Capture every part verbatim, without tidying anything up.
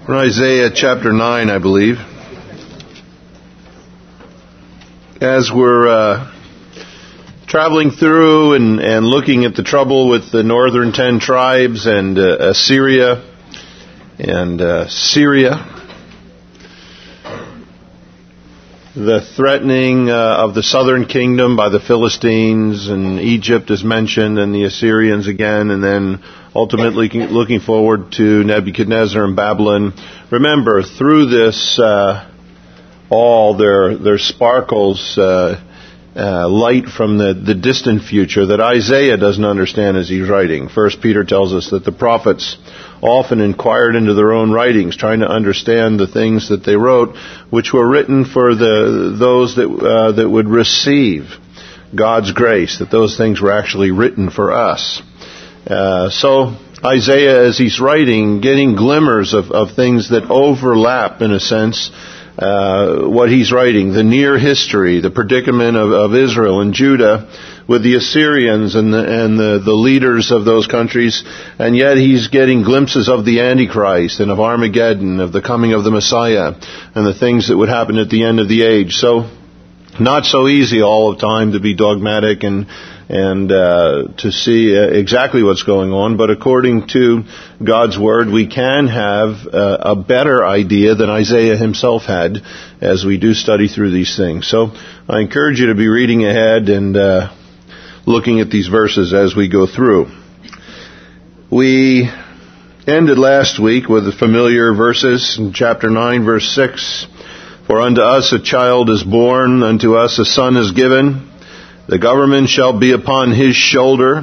From Isaiah chapter nine, I believe. As we're uh, traveling through and, and looking at the trouble with the northern ten tribes and uh, Assyria and uh, Syria, the threatening uh, of the southern kingdom by the Philistines, and Egypt is mentioned, and the Assyrians again, and then ultimately looking forward to Nebuchadnezzar and Babylon. Remember, through this uh, all there there sparkles uh, uh, light from the, the distant future that Isaiah doesn't understand as he's writing. First Peter tells us that the prophets often inquired into their own writings, trying to understand the things that they wrote, which were written for the those that uh, that would receive God's grace, that those things were actually written for us. Uh, so Isaiah, as he's writing, getting glimmers of, of things that overlap, in a sense, uh, what he's writing, the near history, the predicament of, of Israel and Judah with the Assyrians and the, and the, the leaders of those countries, and yet he's getting glimpses of the Antichrist and of Armageddon, of the coming of the Messiah, and the things that would happen at the end of the age. So, not so easy all the time to be dogmatic and and uh, to see uh, exactly what's going on, but according to God's Word, we can have uh, a better idea than Isaiah himself had as we do study through these things. So I encourage you to be reading ahead and uh, looking at these verses as we go through. We ended last week with the familiar verses in chapter nine, verse six. For unto us a child is born, unto us a son is given. The government shall be upon his shoulder.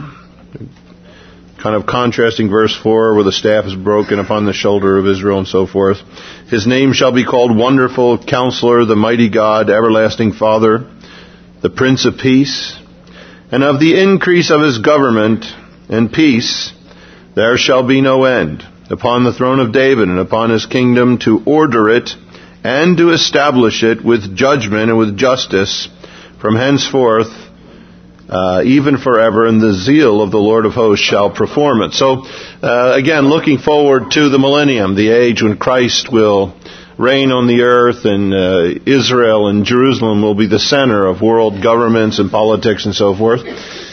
Kind of contrasting verse four, where the staff is broken upon the shoulder of Israel and so forth. His name shall be called Wonderful Counselor, the Mighty God, Everlasting Father, the Prince of Peace. And of the increase of his government and peace there shall be no end, upon the throne of David and upon his kingdom, to order it and to establish it with judgment and with justice from henceforth, uh, even forever, and the zeal of the Lord of hosts shall perform it. So, uh, again, looking forward to the millennium, the age when Christ will reign on the earth, and uh, Israel and Jerusalem will be the center of world governments and politics and so forth.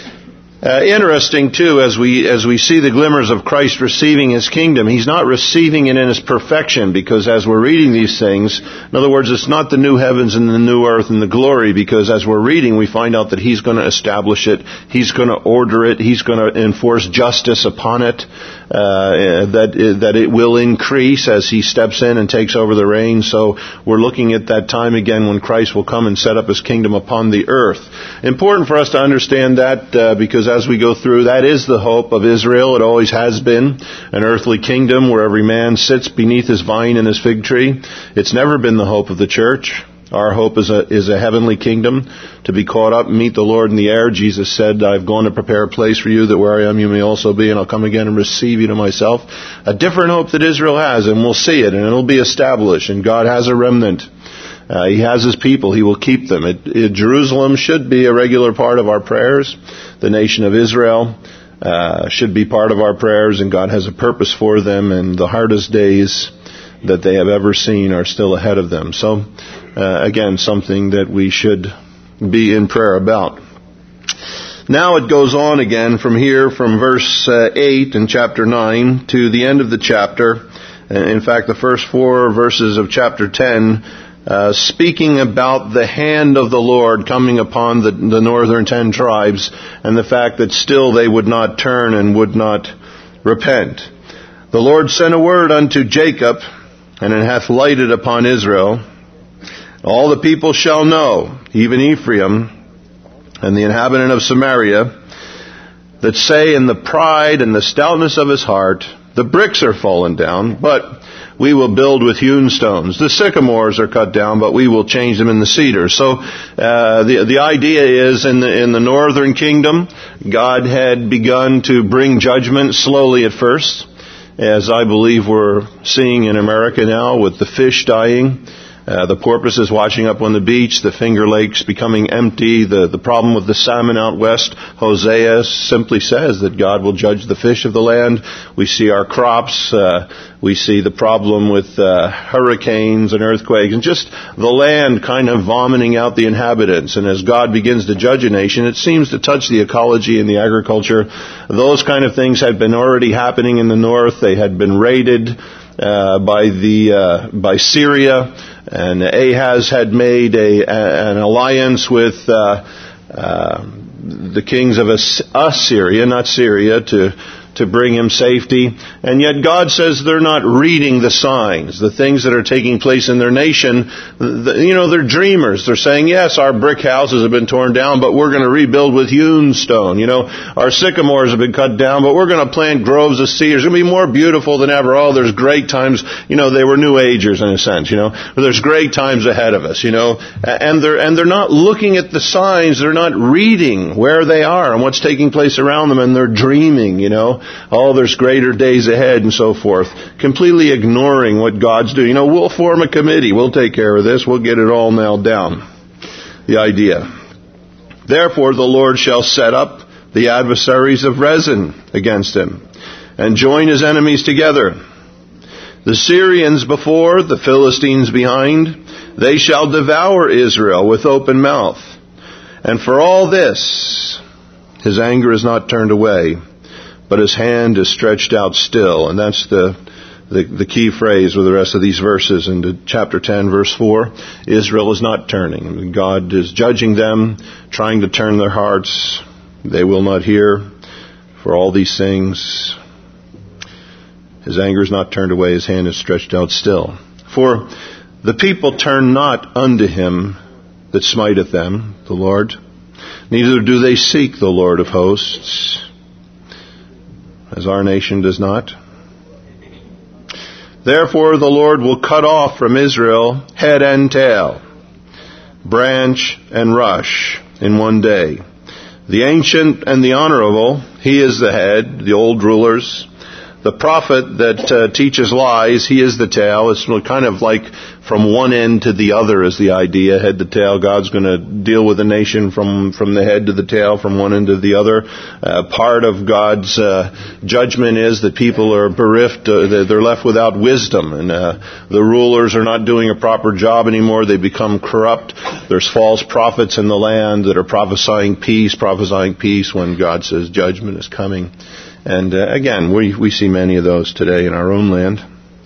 Uh, interesting, too, as we as we see the glimmers of Christ receiving His kingdom, He's not receiving it in His perfection, because as we're reading these things, in other words, it's not the new heavens and the new earth and the glory, because as we're reading, we find out that He's going to establish it, He's going to order it, He's going to enforce justice upon it, uh, that that it will increase as He steps in and takes over the reign. So we're looking at that time again when Christ will come and set up His kingdom upon the earth. Important for us to understand that, uh, because as we go through, that is the hope of Israel. It always has been an earthly kingdom where every man sits beneath his vine and his fig tree. It's never been the hope of the church. Our hope is a is a heavenly kingdom, to be caught up and meet the Lord in the air. Jesus said, I've gone to prepare a place for you, that where I am you may also be, and I'll come again and receive you to myself. A different hope that Israel has, and we'll see it, and it'll be established, and God has a remnant. Uh, he has His people. He will keep them. It, it, Jerusalem should be a regular part of our prayers. The nation of Israel uh, should be part of our prayers, and God has a purpose for them, and the hardest days that they have ever seen are still ahead of them. So, uh, again, something that we should be in prayer about. Now it goes on again from here, from verse uh, eight in chapter nine to the end of the chapter. In fact, the first four verses of chapter ten, Uh, speaking about the hand of the Lord coming upon the, the northern ten tribes, and the fact that still they would not turn and would not repent. The Lord sent a word unto Jacob, and it hath lighted upon Israel. All the people shall know, even Ephraim and the inhabitant of Samaria, that say in the pride and the stoutness of his heart, the bricks are fallen down, but we will build with hewn stones. The sycamores are cut down, but we will change them into cedars. So uh, the the idea is, in the in the northern kingdom, God had begun to bring judgment slowly at first, as I believe we're seeing in America now with the fish dying, Uh, the porpoises washing up on the beach, the Finger Lakes becoming empty, the, the problem with the salmon out west. Hosea simply says that God will judge the fish of the land. We see our crops. Uh, we see the problem with uh, hurricanes and earthquakes, and just the land kind of vomiting out the inhabitants. And as God begins to judge a nation, it seems to touch the ecology and the agriculture. Those kind of things had been already happening in the north. They had been raided uh, by the uh, by Syria. And Ahaz had made a, an alliance with uh, uh, the kings of Assyria, not Syria, to to bring him safety. And yet God says they're not reading the signs, the things that are taking place in their nation. The, you know, they're dreamers. They're saying, yes, our brick houses have been torn down, but we're going to rebuild with hewn stone. You know, our sycamores have been cut down, but we're going to plant groves of cedars. It's going to be more beautiful than ever. Oh, there's great times. You know, they were New Agers in a sense, you know. But there's great times ahead of us, you know. And they're, and they're not looking at the signs. They're not reading where they are and what's taking place around them, and they're dreaming, you know. Oh, there's greater days ahead and so forth. Completely ignoring what God's doing. You know, we'll form a committee. We'll take care of this. We'll get it all nailed down. The idea. Therefore, the Lord shall set up the adversaries of Rezin against him and join his enemies together. The Syrians before, the Philistines behind, they shall devour Israel with open mouth. And for all this, his anger is not turned away, but his hand is stretched out still. And that's the, the the key phrase with the rest of these verses into chapter ten, verse four. Israel is not turning. God is judging them, trying to turn their hearts. They will not hear. For all these things, his anger is not turned away, his hand is stretched out still. For the people turn not unto him that smiteth them, the Lord, neither do they seek the Lord of hosts, as our nation does not. Therefore the Lord will cut off from Israel head and tail, branch and rush in one day. The ancient and the honorable, he is the head, the old rulers. The prophet that uh, teaches lies, he is the tail. It's kind of like from one end to the other is the idea, head to tail. God's going to deal with the nation from, from the head to the tail, from one end to the other. Uh, part of God's uh, judgment is that people are bereft, uh, they're left without wisdom, and uh, the rulers are not doing a proper job anymore. They become corrupt. There's false prophets in the land that are prophesying peace, prophesying peace when God says judgment is coming. And uh, again, we, we see many of those today in our own land.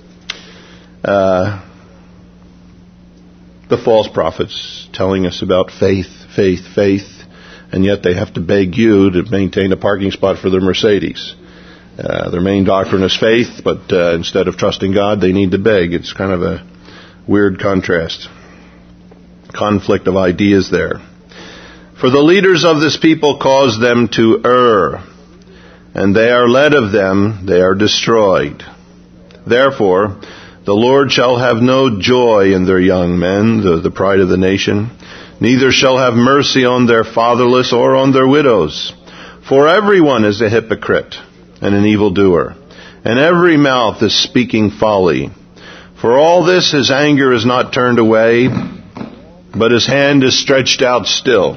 Uh, the false prophets telling us about faith, faith, faith, and yet they have to beg you to maintain a parking spot for their Mercedes. Uh, their main doctrine is faith, but uh, instead of trusting God, they need to beg. It's kind of a weird contrast. Conflict of ideas there. For the leaders of this people cause them to err, and they are led of them, they are destroyed. Therefore, the Lord shall have no joy in their young men, the, the pride of the nation, neither shall have mercy on their fatherless or on their widows. For everyone is a hypocrite and an evildoer, and every mouth is speaking folly. For all this his anger is not turned away, but his hand is stretched out still.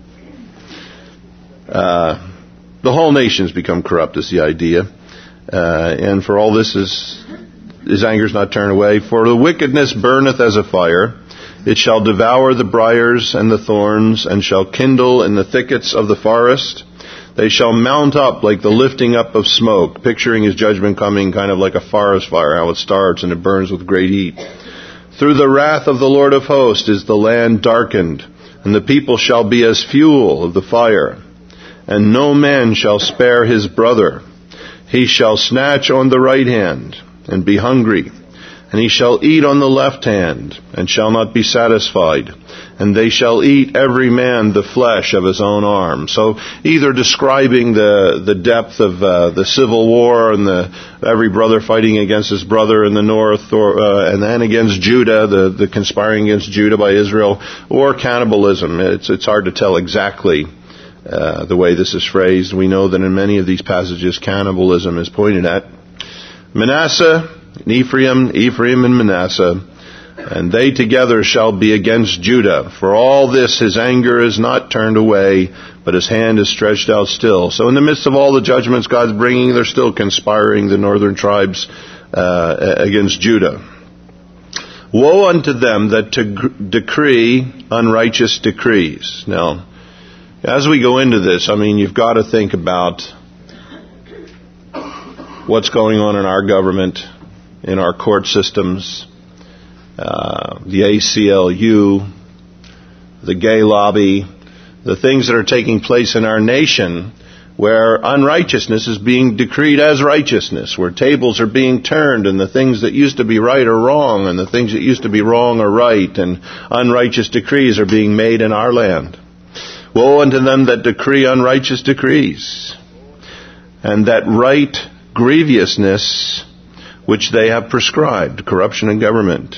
Uh, The whole nation's become corrupt is the idea. Uh, and for all this is, his anger is not turned away. For the wickedness burneth as a fire. It shall devour the briars and the thorns, and shall kindle in the thickets of the forest. They shall mount up like the lifting up of smoke, picturing his judgment coming kind of like a forest fire, how it starts and it burns with great heat. Through the wrath of the Lord of hosts is the land darkened, and the people shall be as fuel of the fire. And no man shall spare his brother. He shall snatch on the right hand, and be hungry. And he shall eat on the left hand, and shall not be satisfied. And they shall eat every man the flesh of his own arm. So either describing the, the depth of uh, the civil war and the every brother fighting against his brother in the north, or uh, and then against Judah, the, the conspiring against Judah by Israel, or cannibalism. It's, it's hard to tell exactly Uh, the way this is phrased. We know that in many of these passages cannibalism is pointed at. Manasseh, and Ephraim, Ephraim and Manasseh And they together shall be against Judah. For all this his anger is not turned away, but his hand is stretched out still. So in the midst of all the judgments God's bringing, they're still conspiring, the northern tribes, uh, against Judah. Woe unto them that to decree unrighteous decrees. Now, as we go into this, I mean, you've got to think about what's going on in our government, in our court systems, uh, the A C L U, the gay lobby, the things that are taking place in our nation where unrighteousness is being decreed as righteousness, where tables are being turned and the things that used to be right are wrong and the things that used to be wrong are right, and unrighteous decrees are being made in our land. Woe unto them that decree unrighteous decrees, and that right grievousness which they have prescribed, corruption in government,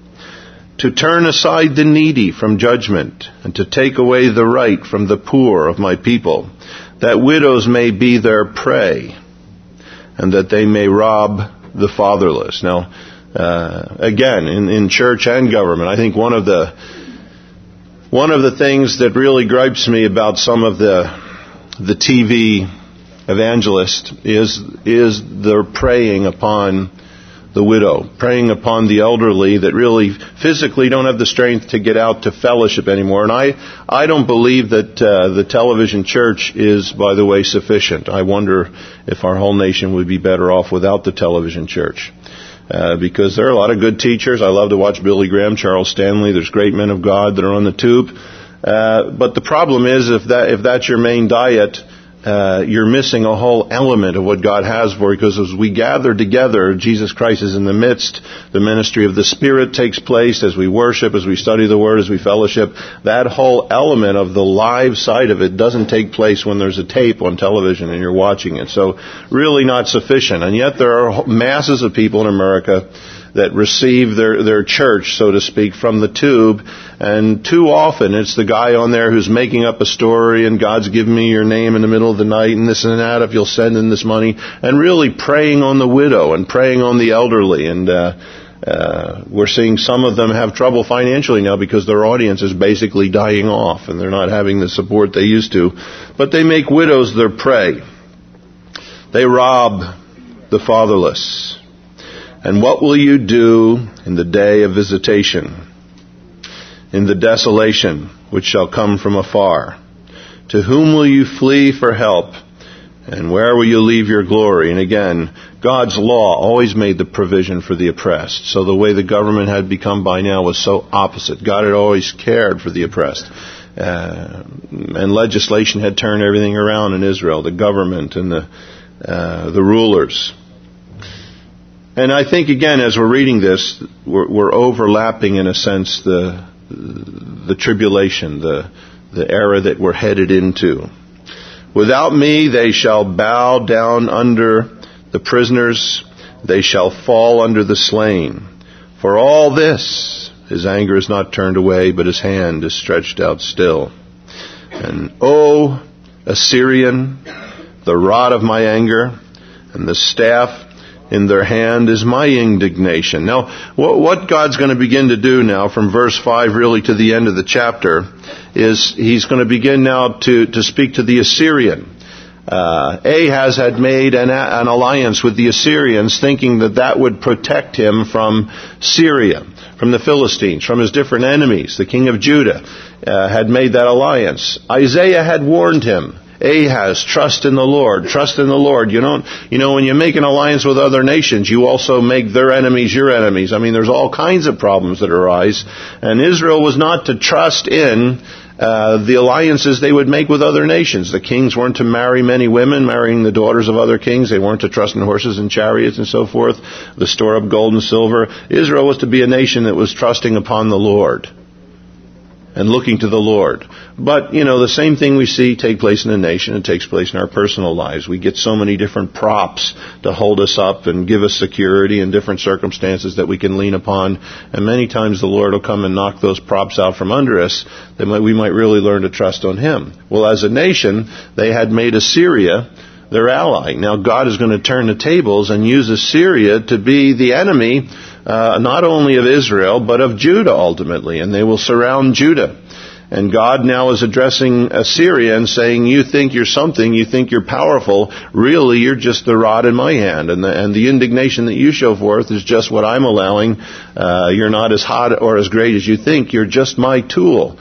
to turn aside the needy from judgment, and to take away the right from the poor of my people, that widows may be their prey, and that they may rob the fatherless. Now, uh, again, in, in church and government, I think one of the one of the things that really gripes me about some of the the T V evangelists is is their preying upon the widow, preying upon the elderly that really physically don't have the strength to get out to fellowship anymore. And I, I don't believe that uh, the television church is, by the way, sufficient. I wonder if our whole nation would be better off without the television church. Uh, because there are a lot of good teachers. I love to watch Billy Graham, Charles Stanley. There's great men of God that are on the tube. Uh, but the problem is if that if that's your main diet, Uh, you're missing a whole element of what God has for you, because as we gather together, Jesus Christ is in the midst. The ministry of the Spirit takes place as we worship, as we study the Word, as we fellowship. That whole element of the live side of it doesn't take place when there's a tape on television and you're watching it. So really not sufficient. And yet there are masses of people in America that receive their, their church, so to speak, from the tube. And too often it's the guy on there who's making up a story and God's given me your name in the middle of the night and this and that if you'll send in this money, and really preying on the widow and preying on the elderly. And uh, uh, we're seeing some of them have trouble financially now because their audience is basically dying off and they're not having the support they used to. But they make widows their prey. They rob the fatherless. And what will you do in the day of visitation, in the desolation which shall come from afar? To whom will you flee for help? And where will you leave your glory? And again, God's law always made the provision for the oppressed. So the way the government had become by now was so opposite. God had always cared for the oppressed. Uh, and legislation had turned everything around in Israel, the government and the uh, the rulers. And I think, again, as we're reading this, we're, we're overlapping, in a sense, the the tribulation, the the era that we're headed into. Without me they shall bow down under the prisoners, they shall fall under the slain. For all this, his anger is not turned away, but his hand is stretched out still. And, O Assyrian, the rod of my anger, and the staff in their hand is my indignation. Now, what God's going to begin to do now, from verse five really to the end of the chapter, is He's going to begin now to, to speak to the Assyrian. Uh, Ahaz had made an, an alliance with the Assyrians, thinking that that would protect him from Syria, from the Philistines, from his different enemies. The king of Judah uh, had made that alliance. Isaiah had warned him. Ahaz, trust in the Lord, trust in the Lord. You don't, you know, when you make an alliance with other nations, you also make their enemies your enemies. I mean, there's all kinds of problems that arise. And Israel was not to trust in uh, the alliances they would make with other nations. The kings weren't to marry many women, marrying the daughters of other kings. They weren't to trust in horses and chariots and so forth, to store up gold and silver. Israel was to be a nation that was trusting upon the Lord and looking to the Lord. But, you know, the same thing we see take place in a nation, it takes place in our personal lives. We get so many different props to hold us up and give us security in different circumstances that we can lean upon. And many times the Lord will come and knock those props out from under us, that we might really learn to trust on Him. Well, as a nation, they had made Assyria their ally. Now God is going to turn the tables and use Assyria to be the enemy uh, not only of Israel, but of Judah ultimately, and they will surround Judah. And God now is addressing Assyria and saying, you think you're something, you think you're powerful, really you're just the rod in my hand, and the, and the indignation that you show forth is just what I'm allowing. Uh, you're not as hot or as great as you think, you're just my tool.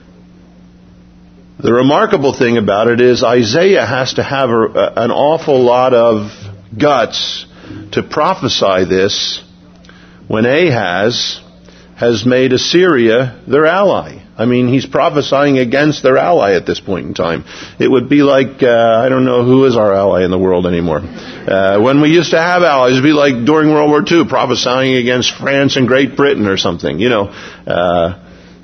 The remarkable thing about it is Isaiah has to have a, an awful lot of guts to prophesy this when Ahaz has made Assyria their ally. I mean, he's prophesying against their ally at this point in time. It would be like, uh, I don't know who is our ally in the world anymore. Uh, when we used to have allies, it would be like during World War Two, prophesying against France and Great Britain or something, you know. Uh,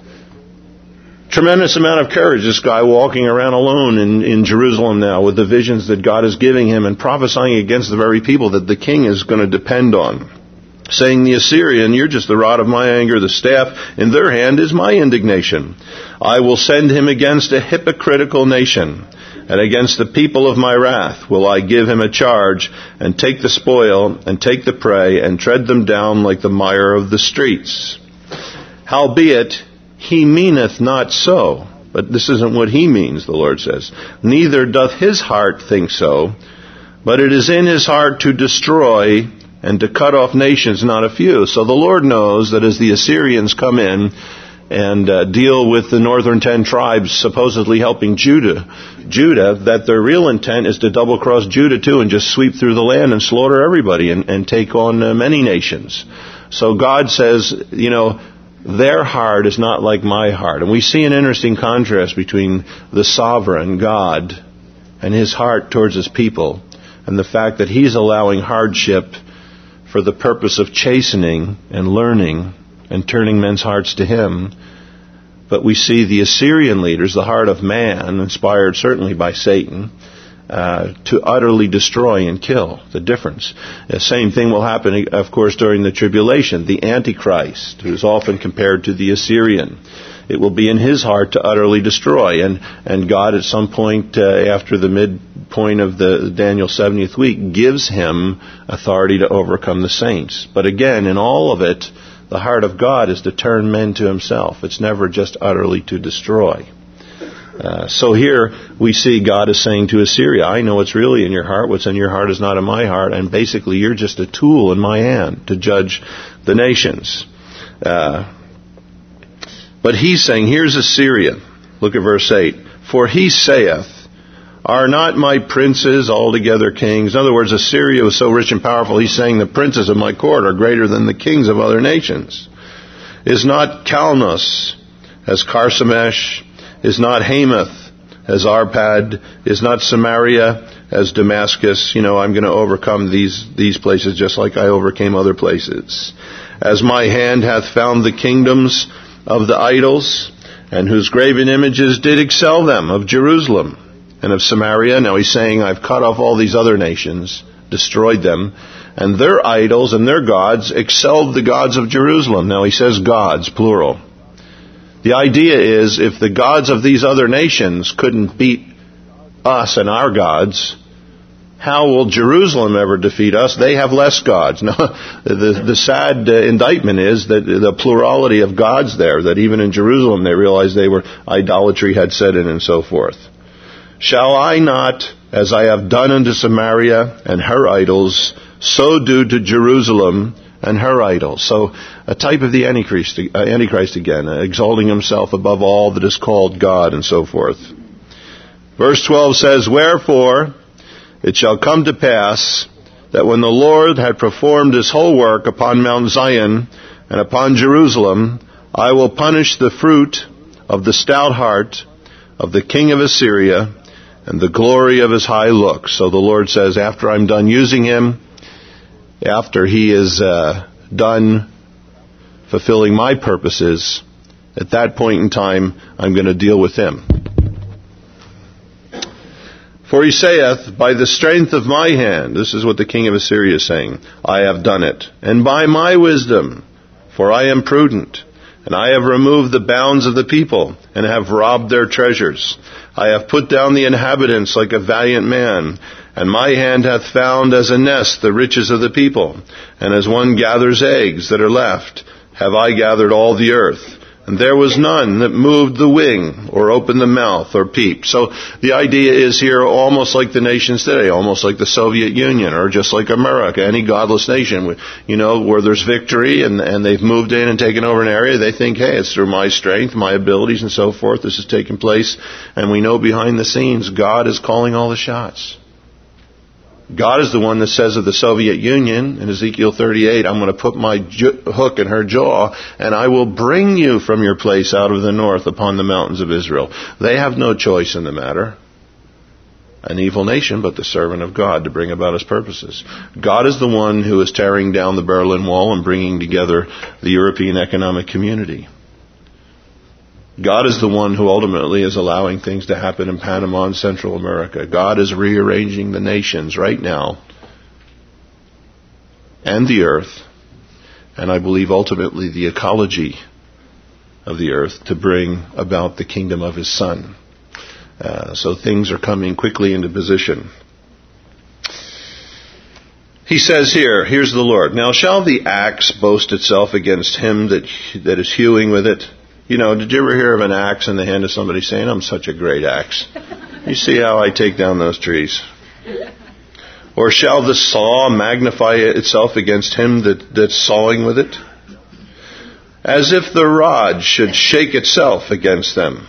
tremendous amount of courage, this guy walking around alone in, in Jerusalem now with the visions that God is giving him and prophesying against the very people that the king is going to depend on. Saying, the Assyrian, you're just the rod of my anger, the staff in their hand is my indignation. I will send him against a hypocritical nation, and against the people of my wrath will I give him a charge, and take the spoil, and take the prey, and tread them down like the mire of the streets. Howbeit, he meaneth not so. But this isn't what he means, the Lord says. Neither doth his heart think so, but it is in his heart to destroy and to cut off nations, not a few. So the Lord knows that as the Assyrians come in and uh, deal with the northern ten tribes supposedly helping Judah, Judah, that their real intent is to double-cross Judah too and just sweep through the land and slaughter everybody and, and take on uh, many nations. So God says, you know, their heart is not like my heart. And we see an interesting contrast between the sovereign God and his heart towards his people and the fact that he's allowing hardship for the purpose of chastening and learning and turning men's hearts to him. But we see the Assyrian leaders, the heart of man, inspired certainly by Satan, uh, to utterly destroy and kill. The difference. The same thing will happen, of course, during the tribulation. The Antichrist, who is often compared to the Assyrian. It will be in his heart to utterly destroy. And, and God at some point uh, after the midpoint of the Daniel seventieth week gives him authority to overcome the saints. But again, in all of it, the heart of God is to turn men to himself. It's never just utterly to destroy. Uh, so here we see God is saying to Assyria, I know what's really in your heart. What's in your heart is not in my heart. And basically you're just a tool in my hand to judge the nations. Uh, But he's saying, here's Assyria. Look at verse eight. For he saith, are not my princes altogether kings? In other words, Assyria was so rich and powerful, he's saying the princes of my court are greater than the kings of other nations. Is not Calnos as Carchemish? Is not Hamath as Arpad? Is not Samaria as Damascus? You know, I'm going to overcome these, these places just like I overcame other places. As my hand hath found the kingdoms of the idols, and whose graven images did excel them, of Jerusalem and of Samaria. Now he's saying, I've cut off all these other nations, destroyed them, and their idols and their gods excelled the gods of Jerusalem. Now he says gods, plural. The idea is, if the gods of these other nations couldn't beat us and our gods, how will Jerusalem ever defeat us? They have less gods. No, the, the sad uh, indictment is that the plurality of gods there, that even in Jerusalem they realized they were, idolatry had set in and so forth. Shall I not, as I have done unto Samaria and her idols, so do to Jerusalem and her idols? So a type of the Antichrist, uh, Antichrist again, uh, exalting himself above all that is called God and so forth. Verse twelve says, wherefore it shall come to pass that when the Lord had performed his whole work upon Mount Zion and upon Jerusalem, I will punish the fruit of the stout heart of the king of Assyria and the glory of his high looks. So the Lord says, after I'm done using him, after he is uh, done fulfilling my purposes, at that point in time, I'm going to deal with him. For he saith, by the strength of my hand, this is what the king of Assyria is saying, I have done it, and by my wisdom, for I am prudent, and I have removed the bounds of the people, and have robbed their treasures. I have put down the inhabitants like a valiant man, And my hand hath found as a nest the riches of the people, and as one gathers eggs that are left, have I gathered all the earth. And there was none that moved the wing, or opened the mouth, or peeped. So the idea is here almost like the nations today, almost like the Soviet Union, or just like America, any godless nation, you know, where there's victory and, and they've moved in and taken over an area, they think, hey, it's through my strength, my abilities, and so forth, this is taking place. And we know behind the scenes, God is calling all the shots. God is the one that says of the Soviet Union in Ezekiel thirty-eight, I'm going to put my ju- hook in her jaw, and I will bring you from your place out of the north upon the mountains of Israel. They have no choice in the matter. An evil nation, but the servant of God to bring about his purposes. God is the one who is tearing down the Berlin Wall and bringing together the European Economic Community. God is the one who ultimately is allowing things to happen in Panama and Central America. God is rearranging the nations right now and the earth, and I believe ultimately the ecology of the earth to bring about the kingdom of his Son. Uh, so things are coming quickly into position. He says here, here's the Lord. Now shall the axe boast itself against him that that is hewing with it? You know, did you ever hear of an axe in the hand of somebody saying, I'm such a great axe? You see how I take down those trees? Or shall the saw magnify itself against him that, that's sawing with it? As if the rod should shake itself against them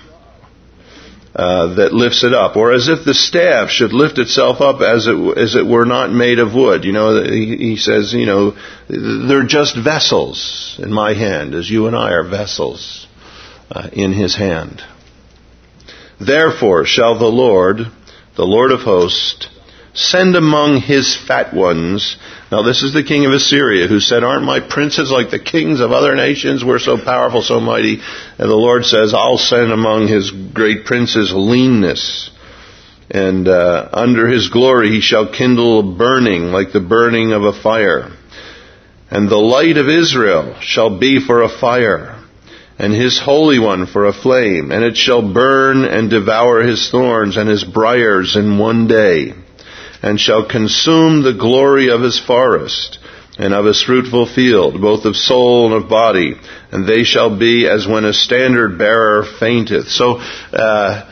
uh, that lifts it up. Or as if the staff should lift itself up as it as it were not made of wood. You know, he, he says, you know, they're just vessels in my hand, as you and I are vessels. Uh, in his hand. Therefore shall the Lord, the Lord of hosts, send among his fat ones. Now this is the king of Assyria who said, aren't my princes like the kings of other nations? We're so powerful, so mighty. And the Lord says, I'll send among his great princes leanness. And uh, under his glory he shall kindle a burning like the burning of a fire. And the light of Israel shall be for a fire, and his Holy One for a flame, and it shall burn and devour his thorns and his briars in one day, and shall consume the glory of his forest, and of his fruitful field, both of soul and of body, and they shall be as when a standard bearer fainteth. So, uh,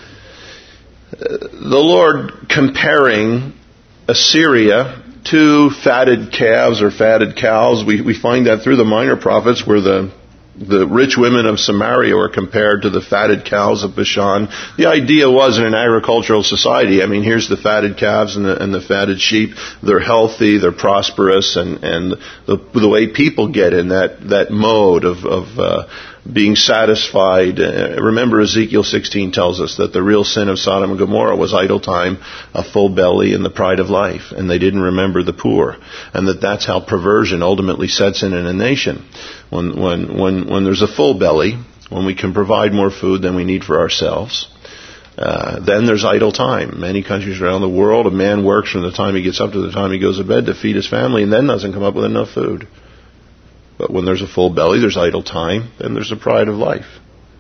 the Lord comparing Assyria to fatted calves or fatted cows. We, we find that through the minor prophets where the The rich women of Samaria were compared to the fatted cows of Bashan. The idea was in an agricultural society, I mean, here's the fatted calves and the, and the fatted sheep. They're healthy, they're prosperous, and, and the, the way people get in that, that mode of, of uh, being satisfied. Uh, remember, Ezekiel sixteen tells us that the real sin of Sodom and Gomorrah was idle time, a full belly, and the pride of life. And they didn't remember the poor. And that that's how perversion ultimately sets in in a nation. When, when, when, when there's a full belly, when we can provide more food than we need for ourselves, uh, then there's idle time. Many countries around the world, a man works from the time he gets up to the time he goes to bed to feed his family and then doesn't come up with enough food. But when there's a full belly, there's idle time, then there's the pride of life.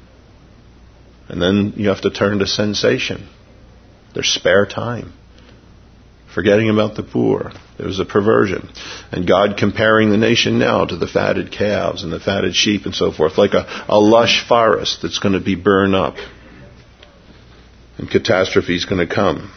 And then you have to turn to sensation. There's spare time. Forgetting about the poor. There was a perversion. And God comparing the nation now to the fatted calves and the fatted sheep and so forth, like a, a lush forest that's going to be burned up. And catastrophe is going to come.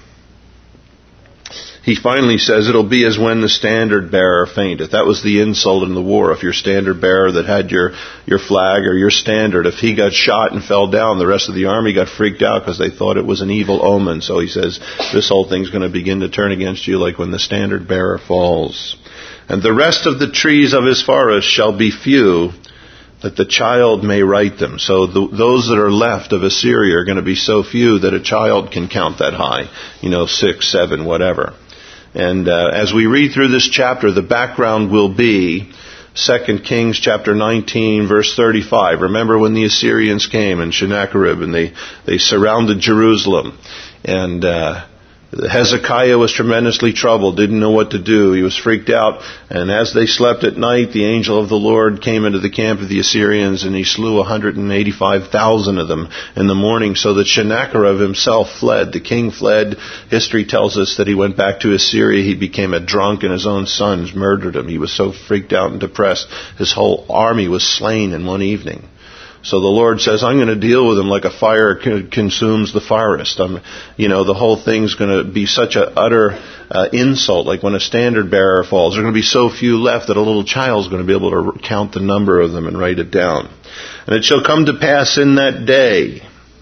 He finally says it'll be as when the standard bearer fainteth. That was the insult in the war. If your standard bearer that had your, your flag or your standard, if he got shot and fell down, the rest of the army got freaked out because they thought it was an evil omen. So he says this whole thing's going to begin to turn against you like when the standard bearer falls. And the rest of the trees of his forest shall be few, that the child may write them. So the, those that are left of Assyria are going to be so few that a child can count that high. You know, six, seven, whatever. And uh, as we read through this chapter, the background will be Second Kings chapter nineteen, verse thirty-five. Remember when the Assyrians came and Sennacherib and they, they surrounded Jerusalem. And uh, Hezekiah was tremendously troubled, didn't know what to do. He was freaked out. And as they slept at night, the angel of the Lord came into the camp of the Assyrians, and he slew one hundred eighty-five thousand of them in the morning, so that Sennacherib himself fled. The king fled. History tells us that he went back to Assyria. He became a drunk, and his own sons murdered him. He was so freaked out and depressed. His whole army was slain in one evening. So the Lord says, I'm going to deal with them like a fire consumes the forest. I'm, you know, the whole thing's going to be such an utter uh, insult, like when a standard bearer falls. There are going to be so few left that a little child's going to be able to count the number of them and write it down. And it shall come to pass in that day,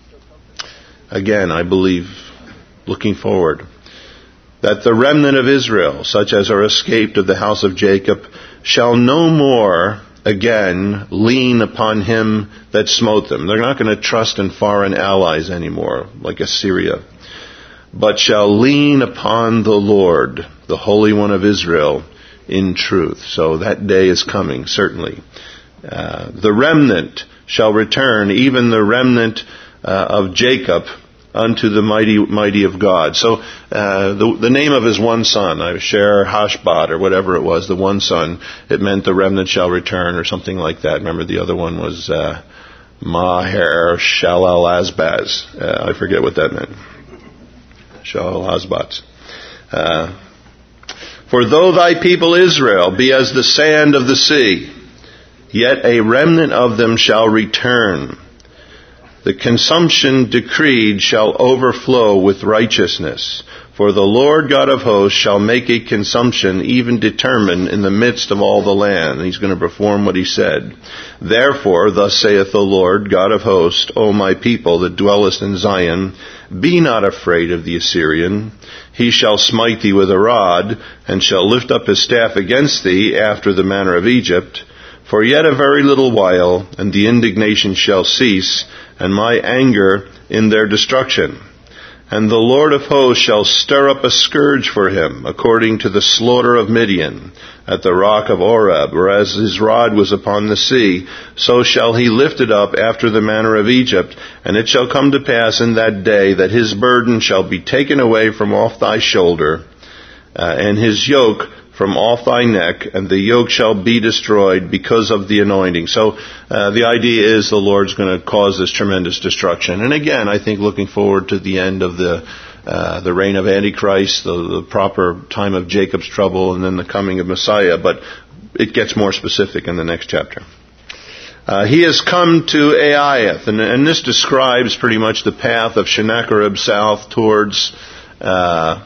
again, I believe, looking forward, that the remnant of Israel, such as are escaped of the house of Jacob, shall no more again lean upon him that smote them. They're not going to trust in foreign allies anymore, like Assyria, but shall lean upon the Lord, the Holy One of Israel, in truth. So that day is coming, certainly. Uh, the remnant shall return, even the remnant uh, of Jacob, unto the mighty mighty of God. So uh, the, the name of his one son, Asher Hashbaz, or whatever it was, the one son, it meant the remnant shall return, or something like that. Remember, the other one was uh, Maher Shalal-Azbaz. Uh, I forget what that meant. Shalal-Azbaz. Uh, For though thy people Israel be as the sand of the sea, yet a remnant of them shall return. The consumption decreed shall overflow with righteousness. For the Lord God of hosts shall make a consumption even determined in the midst of all the land. And he's going to perform what he said. Therefore, thus saith the Lord God of hosts, O my people that dwellest in Zion, be not afraid of the Assyrian. He shall smite thee with a rod, and shall lift up his staff against thee after the manner of Egypt. For yet a very little while, and the indignation shall cease, and my anger in their destruction. And the Lord of hosts shall stir up a scourge for him, according to the slaughter of Midian, at the rock of Oreb, whereas his rod was upon the sea, so shall he lift it up after the manner of Egypt. And it shall come to pass in that day that his burden shall be taken away from off thy shoulder, uh, and his yoke from off thy neck, and the yoke shall be destroyed because of the anointing. So uh, the idea is the Lord's going to cause this tremendous destruction. And again, I think looking forward to the end of the uh, the reign of Antichrist, the, the proper time of Jacob's trouble, and then the coming of Messiah. But it gets more specific in the next chapter. Uh, he has come to Aiath, and, and this describes pretty much the path of Sennacherib south towards uh,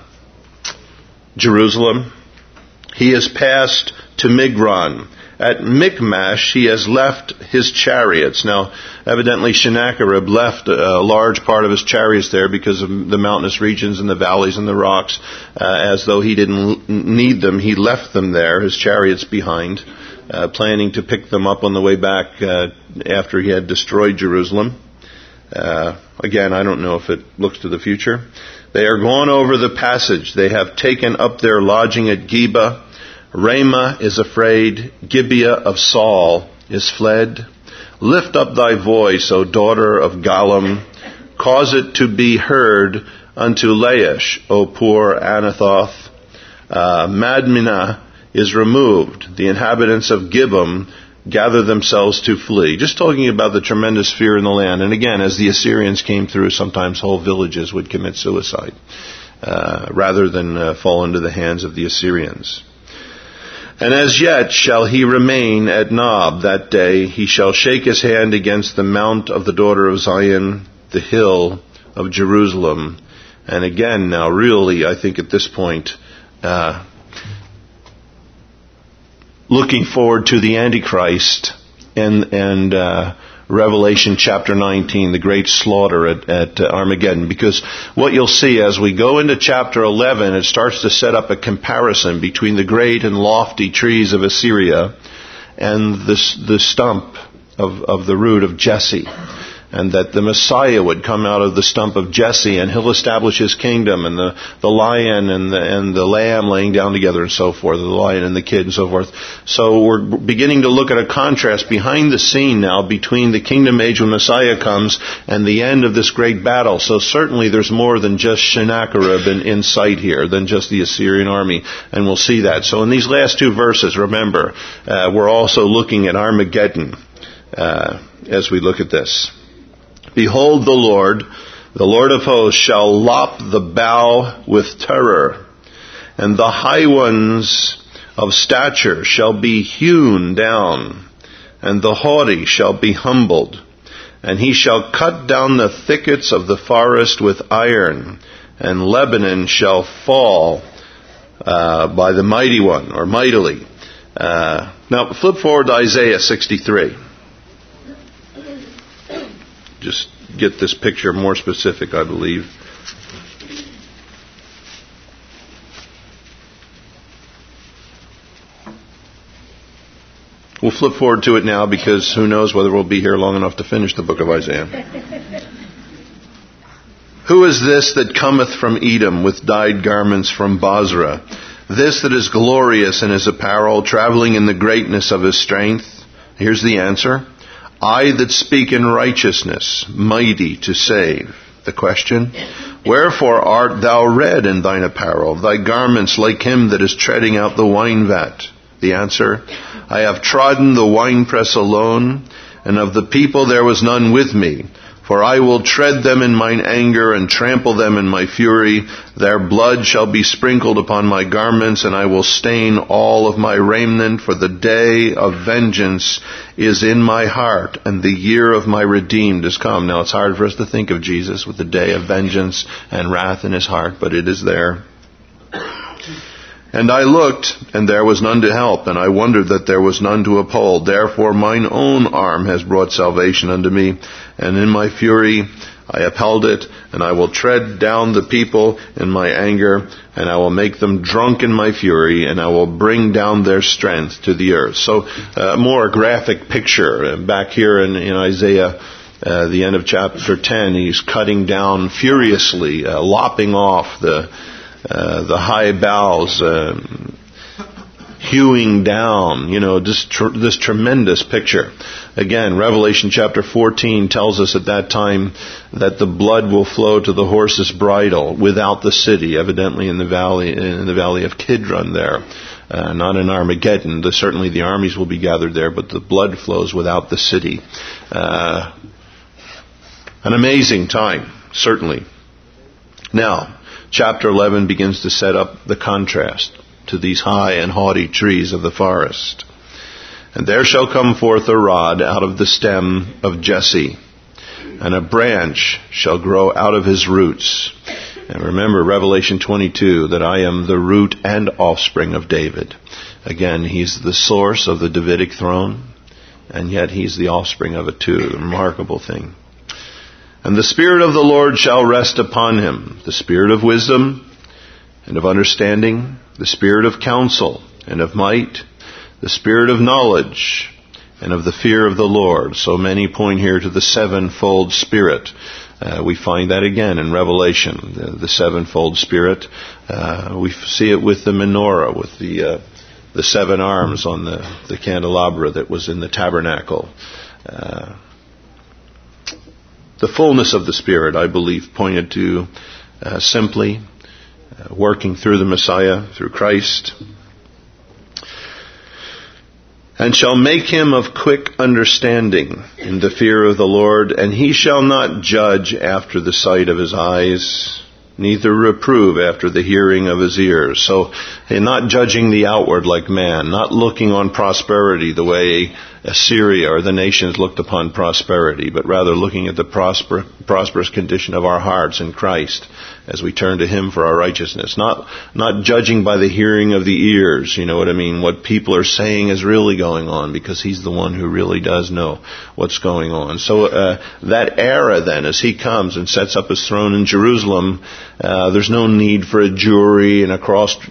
Jerusalem. He has passed to Migron. At Michmash, he has left his chariots. Now, evidently, Sennacherib left a large part of his chariots there because of the mountainous regions and the valleys and the rocks, uh, as though he didn't need them. He left them there, his chariots behind, uh, planning to pick them up on the way back uh, after he had destroyed Jerusalem. Uh, again, I don't know if it looks to the future. They are gone over the passage. They have taken up their lodging at Geba. Ramah is afraid. Gibeah of Saul is fled. Lift up thy voice, O daughter of Gallim. Cause it to be heard unto Laish, O poor Anathoth. Uh, Madmenah is removed. The inhabitants of Gibeon gather themselves to flee. Just talking about the tremendous fear in the land. And again, as the Assyrians came through, sometimes whole villages would commit suicide uh, rather than uh, fall into the hands of the Assyrians. And as yet shall he remain at Nob that day. He shall shake his hand against the mount of the daughter of Zion, the hill of Jerusalem. And again, now really, I think at this point, uh, looking forward to the Antichrist and, and uh, Revelation chapter nineteen, the great slaughter at, at uh, Armageddon. Because what you'll see as we go into chapter eleven, it starts to set up a comparison between the great and lofty trees of Assyria and the, the stump of, of the root of Jesse. and that the Messiah would come out of the stump of Jesse, and he'll establish his kingdom, and the, the lion and the, and the lamb laying down together and so forth, the lion and the kid and so forth. So we're beginning to look at a contrast behind the scene now between the kingdom age when Messiah comes and the end of this great battle. So certainly there's more than just Sennacherib in, in sight here, than just the Assyrian army, and we'll see that. So in these last two verses, remember, uh, we're also looking at Armageddon uh, as we look at this. Behold, the Lord, the Lord of hosts, shall lop the bow with terror, and the high ones of stature shall be hewn down, and the haughty shall be humbled. And he shall cut down the thickets of the forest with iron, and Lebanon shall fall uh, by the mighty one, or mightily. Uh, now, flip forward to Isaiah sixty-three. Just get this picture more specific, I believe. We'll flip forward to it now because who knows whether we'll be here long enough to finish the book of Isaiah. Who is this that cometh from Edom with dyed garments from Bozrah? This that is glorious in his apparel, traveling in the greatness of his strength? Here's the answer. I that speak in righteousness, mighty to save. The question, wherefore art thou red in thine apparel, thy garments like him that is treading out the wine vat? The answer, I have trodden the winepress alone, and of the people there was none with me. For I will tread them in mine anger, and trample them in my fury. Their blood shall be sprinkled upon my garments, and I will stain all of my raiment. For the day of vengeance is in my heart, and the year of my redeemed is come. Now it's hard for us to think of Jesus with the day of vengeance and wrath in his heart, but it is there. And I looked, and there was none to help, and I wondered that there was none to uphold. Therefore mine own arm has brought salvation unto me, and in my fury I upheld it, and I will tread down the people in my anger, and I will make them drunk in my fury, and I will bring down their strength to the earth. So a uh, more graphic picture. Back here in, in Isaiah, uh, the end of chapter ten, he's cutting down furiously, uh, lopping off the Uh, the high boughs, uh, hewing down, you know, just tr- this tremendous picture. Again, Revelation chapter fourteen tells us at that time that the blood will flow to the horse's bridle without the city, evidently in the valley, in the valley of Kidron there. Uh, not in Armageddon. The, certainly the armies will be gathered there, but the blood flows without the city. Uh, an amazing time, certainly. Now, chapter eleven begins to set up the contrast to these high and haughty trees of the forest. And there shall come forth a rod out of the stem of Jesse, and a branch shall grow out of his roots. And remember Revelation twenty-two, that I am the root and offspring of David. Again, he's the source of the Davidic throne, and yet he's the offspring of it too. A remarkable thing. And the Spirit of the Lord shall rest upon him, the Spirit of wisdom and of understanding, the Spirit of counsel and of might, the Spirit of knowledge and of the fear of the Lord. So many point here to the sevenfold Spirit. Uh, we find that again in Revelation, the, the sevenfold Spirit. Uh, we see it with the menorah, with the uh, the seven arms on the, the candelabra that was in the tabernacle. Uh, The fullness of the Spirit, I believe, pointed to uh, simply uh, working through the Messiah, through Christ. And shall make him of quick understanding in the fear of the Lord, and he shall not judge after the sight of his eyes, neither reprove after the hearing of his ears. So, in not judging the outward like man, not looking on prosperity the way Assyria or the nations looked upon prosperity, but rather looking at the prosper, prosperous condition of our hearts in Christ as we turn to him for our righteousness. Not not judging by the hearing of the ears, you know what I mean, what people are saying is really going on, because he's the one who really does know what's going on. So uh, that era then, as he comes and sets up his throne in Jerusalem, uh, there's no need for a jury and a cross, costly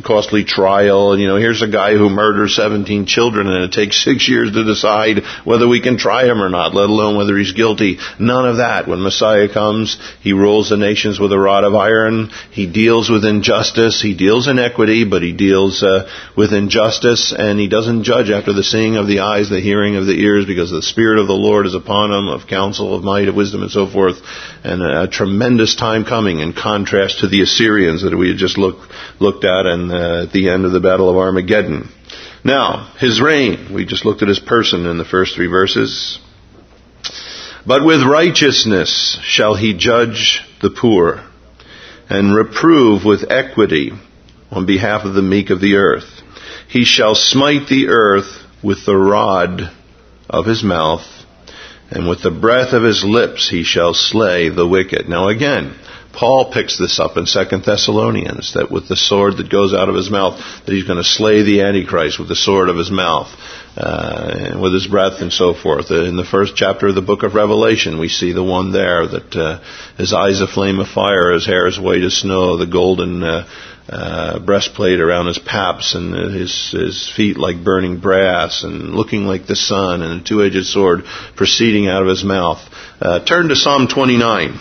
every trial. And, you know, here's a guy who murders seventeen children and it takes six years to decide whether we can try him or not, let alone whether he's guilty. None of that. When Messiah comes, he rules the nations with a rod of iron. He deals with injustice. He deals in equity, but he deals uh, with injustice, and he doesn't judge after the seeing of the eyes, the hearing of the ears, because the Spirit of the Lord is upon him, of counsel, of might, of wisdom, and so forth. And a, a tremendous time coming in contrast to the Assyrians that we had just look, looked at and, uh, at the end of the Battle of Armageddon. Now, his reign. We just looked at his person in the first three verses. But with righteousness shall he judge the poor, and reprove with equity on behalf of the meek of the earth. He shall smite the earth with the rod of his mouth, and with the breath of his lips he shall slay the wicked. Now again, Paul picks this up in Second Thessalonians, that with the sword that goes out of his mouth, that he's going to slay the Antichrist with the sword of his mouth, uh, and with his breath and so forth. In the first chapter of the book of Revelation, we see the one there, that uh, his eyes a flame of fire, his hair is white as snow, the golden uh, uh, breastplate around his paps, and his, his feet like burning brass, and looking like the sun, and a two-edged sword proceeding out of his mouth. Uh, turn to Psalm twenty-nine.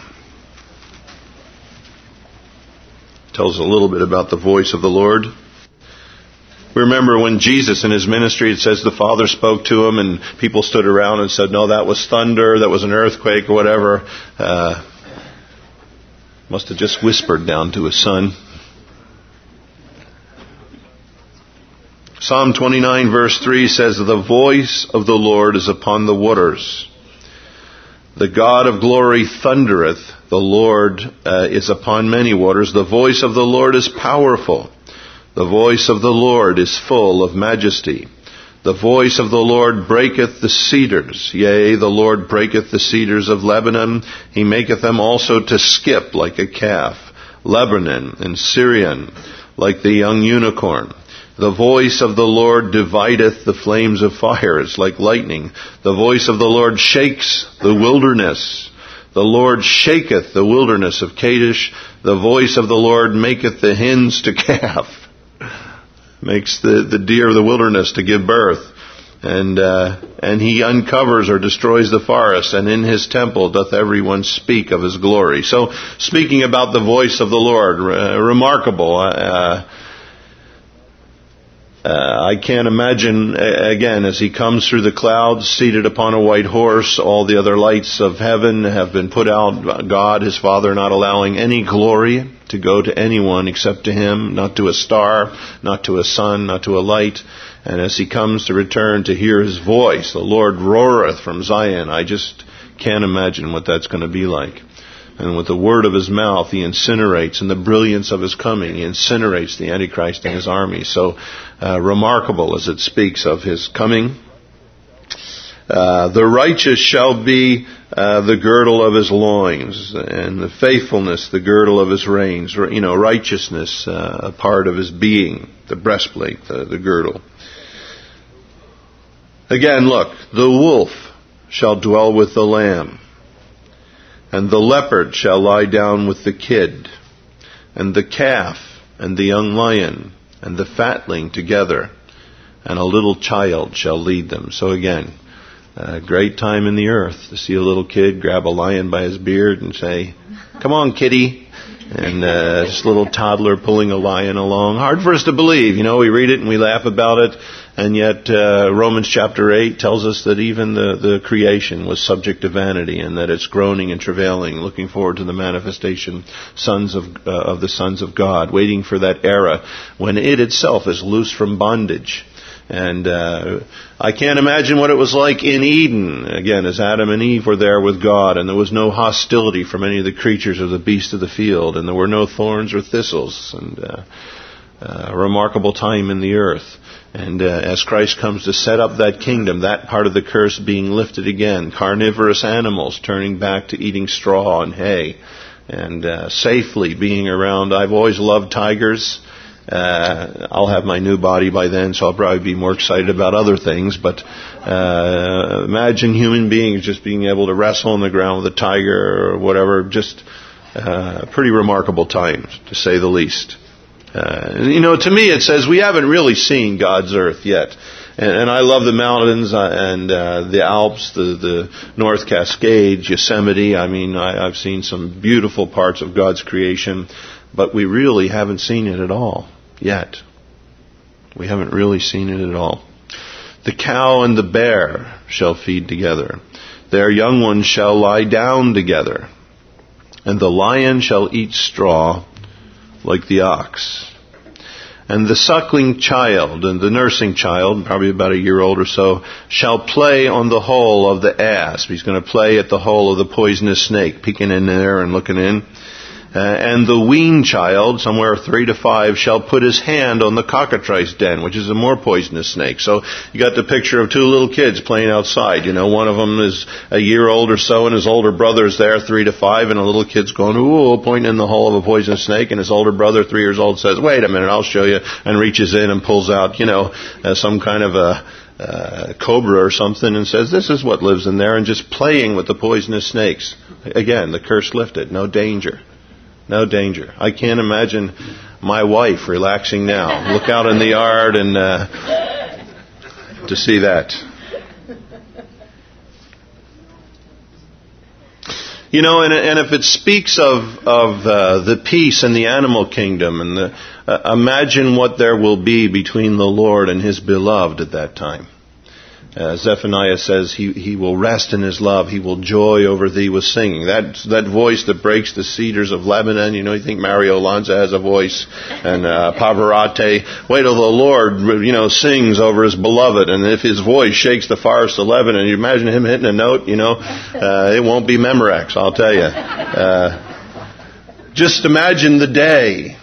Tells a little bit about the voice of the Lord. Remember when Jesus in his ministry, it says the Father spoke to him and people stood around and said, no, that was thunder, that was an earthquake or whatever. Uh, must have just whispered down to his son. Psalm twenty-nine verse three says, the voice of the Lord is upon the waters. The God of glory thundereth. The Lord uh, is upon many waters. The voice of the Lord is powerful. The voice of the Lord is full of majesty. The voice of the Lord breaketh the cedars. Yea, the Lord breaketh the cedars of Lebanon. He maketh them also to skip like a calf. Lebanon and Syrian like the young unicorn. The voice of the Lord divideth the flames of fire. It's like lightning. The voice of the Lord shakes the wilderness. The Lord shaketh the wilderness of Kadesh. The voice of the Lord maketh the hens to calve. Makes the, the deer of the wilderness to give birth. And uh, and he uncovers or destroys the forest. And in his temple doth everyone speak of his glory. So, speaking about the voice of the Lord, uh, remarkable. Uh, Uh, I can't imagine, again, as he comes through the clouds, seated upon a white horse, all the other lights of heaven have been put out. God, his Father, not allowing any glory to go to anyone except to him, not to a star, not to a sun, not to a light. And as he comes to return to hear his voice, the Lord roareth from Zion. I just can't imagine what that's going to be like. And with the word of his mouth, he incinerates, and the brilliance of his coming, he incinerates the Antichrist and his army. So uh, remarkable as it speaks of his coming. Uh, the righteous shall be uh, the girdle of his loins, and the faithfulness the girdle of his reins. You know, righteousness uh, a part of his being, the breastplate, the, the girdle. Again, look, the wolf shall dwell with the lamb. And the leopard shall lie down with the kid, and the calf, and the young lion, and the fatling together, and a little child shall lead them. So again, a great time in the earth to see a little kid grab a lion by his beard and say, come on, kitty. And uh, this little toddler pulling a lion along. Hard for us to believe. You know, we read it and we laugh about it. And yet uh, Romans chapter eight tells us that even the, the creation was subject to vanity, and that it's groaning and travailing, looking forward to the manifestation sons of, uh, of the sons of God, waiting for that era when it itself is loosed from bondage. And uh, I can't imagine what it was like in Eden, again, as Adam and Eve were there with God, and there was no hostility from any of the creatures or the beasts of the field, and there were no thorns or thistles, and uh, uh, a remarkable time in the earth. And uh, as Christ comes to set up that kingdom, that part of the curse being lifted again, carnivorous animals turning back to eating straw and hay, and uh, safely being around. I've always loved tigers. Uh, I'll have my new body by then, so I'll probably be more excited about other things. But uh, imagine human beings just being able to wrestle on the ground with a tiger or whatever. Just uh, pretty remarkable times, to say the least. Uh, you know, to me it says we haven't really seen God's earth yet. And, and I love the mountains uh, and uh, the Alps, the, the North Cascades, Yosemite. I mean, I, I've seen some beautiful parts of God's creation, but we really haven't seen it at all yet. We haven't really seen it at all. The cow and the bear shall feed together. Their young ones shall lie down together. And the lion shall eat straw like the ox. And the suckling child and the nursing child, probably about a year old or so, shall play on the hole of the asp. He's going to play at the hole of the poisonous snake, peeking in there and looking in. Uh, and the weaned child, somewhere three to five, shall put his hand on the cockatrice den, which is a more poisonous snake. So you got the picture of two little kids playing outside. You know, one of them is a year old or so, and his older brother's there, three to five, and a little kid's going, ooh, pointing in the hole of a poisonous snake, and his older brother, three years old, says, wait a minute, I'll show you, and reaches in and pulls out, you know, uh, some kind of a uh, cobra or something, and says, this is what lives in there, and just playing with the poisonous snakes. Again, the curse lifted, no danger. No danger. I can't imagine my wife relaxing now. Look out in the yard and uh, to see that. You know, and, and if it speaks of of uh, the peace in the animal kingdom, and the, uh, imagine what there will be between the Lord and His beloved at that time. Uh, Zephaniah says he, he will rest in His love. He will joy over thee with singing. That that voice that breaks the cedars of Lebanon. You know, you think Mario Lanza has a voice, and uh, Pavarotti. Wait till the Lord, you know, sings over His beloved, and if His voice shakes the forest of Lebanon, you imagine Him hitting a note. You know, uh, it won't be Memorex, I'll tell you. Uh, just imagine the day.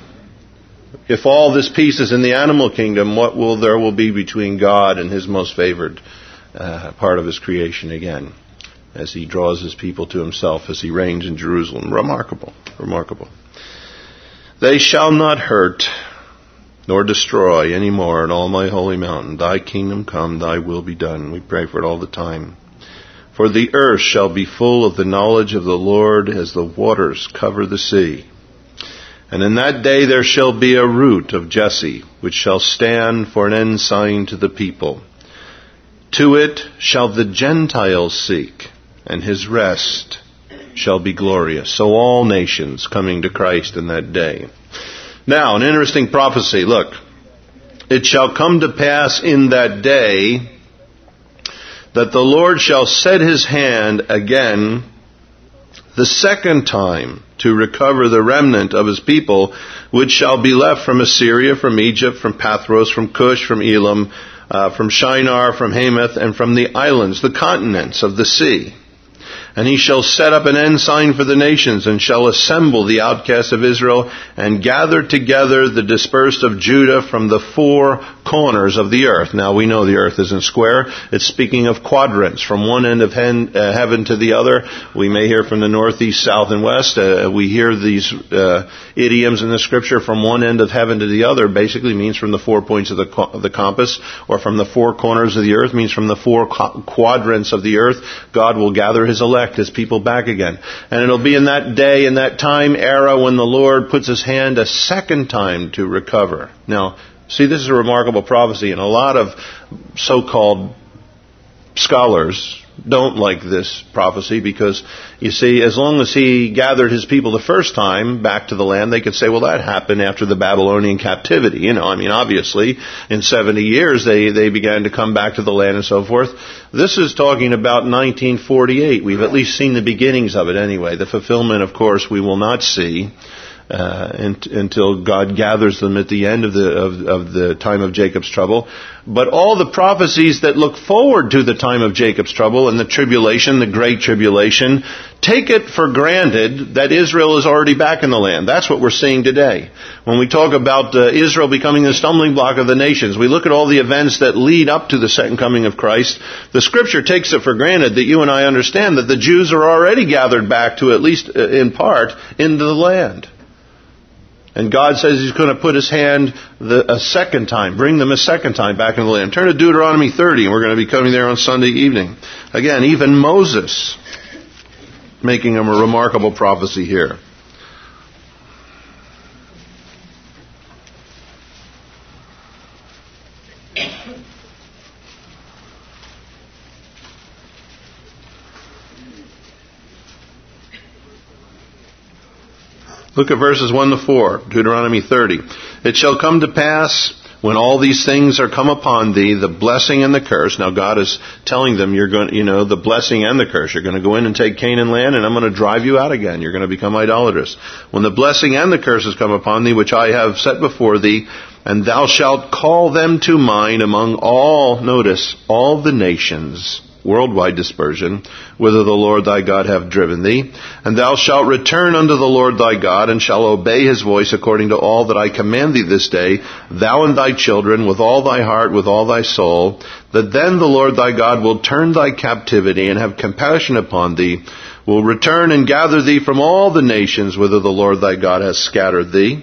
If all this peace is in the animal kingdom, what will there will be between God and His most favored uh, part of His creation again, as He draws His people to Himself, as He reigns in Jerusalem. Remarkable, remarkable. They shall not hurt nor destroy any more in all my holy mountain. Thy kingdom come, Thy will be done. We pray for it all the time. For the earth shall be full of the knowledge of the Lord as the waters cover the sea. And in that day there shall be a root of Jesse, which shall stand for an ensign to the people. To it shall the Gentiles seek, and his rest shall be glorious. So all nations coming to Christ in that day. Now, an interesting prophecy. Look, it shall come to pass in that day that the Lord shall set His hand again the second time to recover the remnant of His people, which shall be left from Assyria, from Egypt, from Pathros, from Cush, from Elam, uh, from Shinar, from Hamath, and from the islands, the continents of the sea. And He shall set up an ensign for the nations, and shall assemble the outcasts of Israel, and gather together the dispersed of Judah from the four corners of the earth. Now we know the earth isn't square. It's speaking of quadrants, from one end of hen, uh, heaven to the other. We may hear from the north, east, south, and west. Uh, we hear these uh, idioms in the Scripture, from one end of heaven to the other, basically means from the four points of the, co- of the compass, or from the four corners of the earth, means from the four co- quadrants of the earth. God will gather His elect, His people back again. And it'll be in that day, in that time era, when the Lord puts His hand a second time to recover. Now, see, this is a remarkable prophecy, and a lot of so-called scholars don't like this prophecy because, you see, as long as He gathered His people the first time back to the land, they could say, well, that happened after the Babylonian captivity. You know, I mean, obviously, in seventy years, they, they began to come back to the land and so forth. This is talking about nineteen forty-eight. We've at least seen the beginnings of it anyway. The fulfillment, of course, we will not see uh, in, until God gathers them at the end of the of, of the time of Jacob's trouble. But all the prophecies that look forward to the time of Jacob's trouble and the tribulation, the great tribulation, take it for granted that Israel is already back in the land. That's what we're seeing today. When we talk about uh, Israel becoming the stumbling block of the nations, we look at all the events that lead up to the second coming of Christ. The Scripture takes it for granted that you and I understand that the Jews are already gathered back to, at least in part, into the land. And God says He's going to put His hand the, a second time, bring them a second time back into the land. Turn to Deuteronomy thirty, and we're going to be coming there on Sunday evening. Again, even Moses making a remarkable prophecy here. Look at verses one to four, Deuteronomy thirty. It shall come to pass when all these things are come upon thee, the blessing and the curse. Now God is telling them, you're going, you know, the blessing and the curse. You're going to go in and take Canaan land, and I'm going to drive you out again. You're going to become idolatrous. When the blessing and the curses come upon thee, which I have set before thee, and thou shalt call them to mind among all, notice, all the nations, worldwide dispersion, whither the Lord thy God hath driven thee. And thou shalt return unto the Lord thy God, and shalt obey his voice according to all that I command thee this day, thou and thy children, with all thy heart, with all thy soul, that then the Lord thy God will turn thy captivity, and have compassion upon thee, will return and gather thee from all the nations whither the Lord thy God hath scattered thee.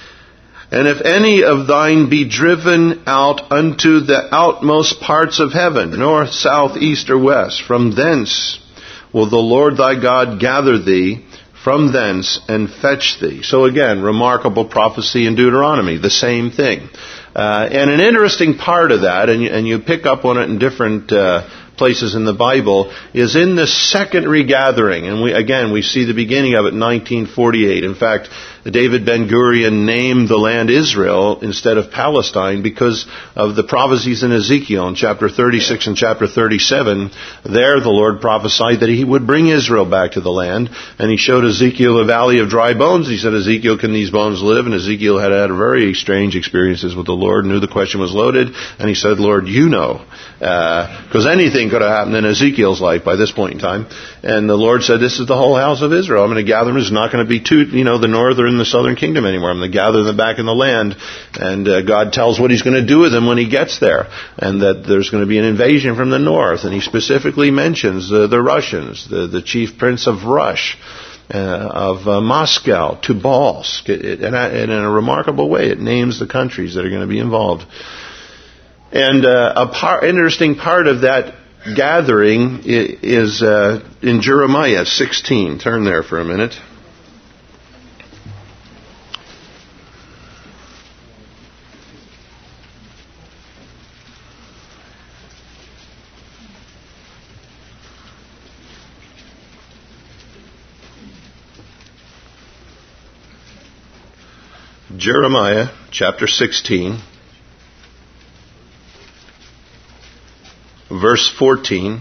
And if any of thine be driven out unto the outmost parts of heaven, north, south, east, or west, from thence will the Lord thy God gather thee from thence and fetch thee. So again, remarkable prophecy in Deuteronomy, the same thing. Uh, and an interesting part of that, and you, and you pick up on it in different uh, places in the Bible, is in the second regathering. And we, again, we see the beginning of it in nineteen forty-eight. In fact, David Ben-Gurion named the land Israel instead of Palestine because of the prophecies in Ezekiel in chapter thirty-six and chapter thirty-seven. There the Lord prophesied that he would bring Israel back to the land, and he showed Ezekiel a valley of dry bones. He said, Ezekiel, can these bones live? And Ezekiel had had very strange experiences with the Lord, knew the question was loaded, and he said, Lord, you know. Because uh, anything could have happened in Ezekiel's life by this point in time. And the Lord said, this is the whole house of Israel. I'm going to gather them. It's not going to be two, you know, the northern and the southern kingdom anymore. I'm going to gather them back in the land. And uh, God tells what he's going to do with them when he gets there. And that there's going to be an invasion from the north. And he specifically mentions uh, the Russians, the, the chief prince of Rush. Uh, of uh, Moscow, Tobolsk. It, it, and, and in a remarkable way, it names the countries that are going to be involved. And uh, a par- interesting part of that gathering is uh, in Jeremiah sixteen. Turn there for a minute. Jeremiah chapter sixteen. Verse fourteen,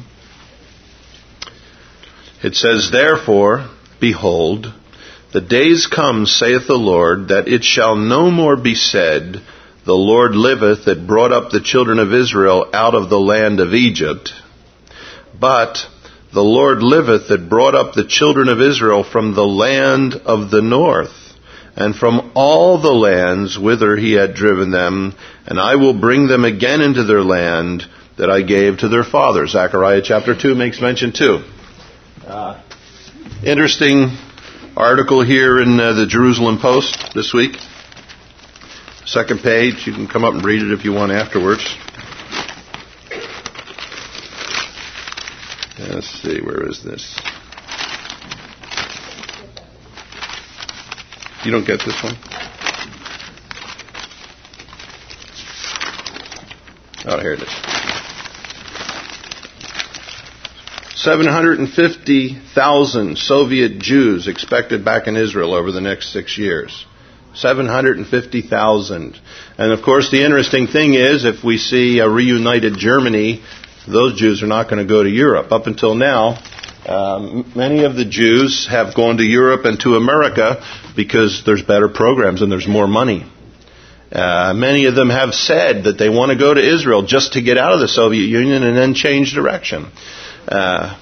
it says, Therefore, behold, the days come, saith the Lord, that it shall no more be said, The Lord liveth that brought up the children of Israel out of the land of Egypt. But the Lord liveth that brought up the children of Israel from the land of the north, and from all the lands whither he had driven them, and I will bring them again into their land, that I gave to their fathers. Zechariah chapter two makes mention too. Uh, interesting article here in uh, the Jerusalem Post this week. Second page. You can come up and read it if you want afterwards. Let's see, where is this? You don't get this one? Oh, here it is. seven hundred fifty thousand Soviet Jews expected back in Israel over the next six years. seven hundred fifty thousand. And of course the interesting thing is, if we see a reunited Germany, those Jews are not going to go to Europe. Up until now, um, many of the Jews have gone to Europe and to America because there's better programs and there's more money. Uh, many of them have said that they want to go to Israel just to get out of the Soviet Union and then change direction. Uh,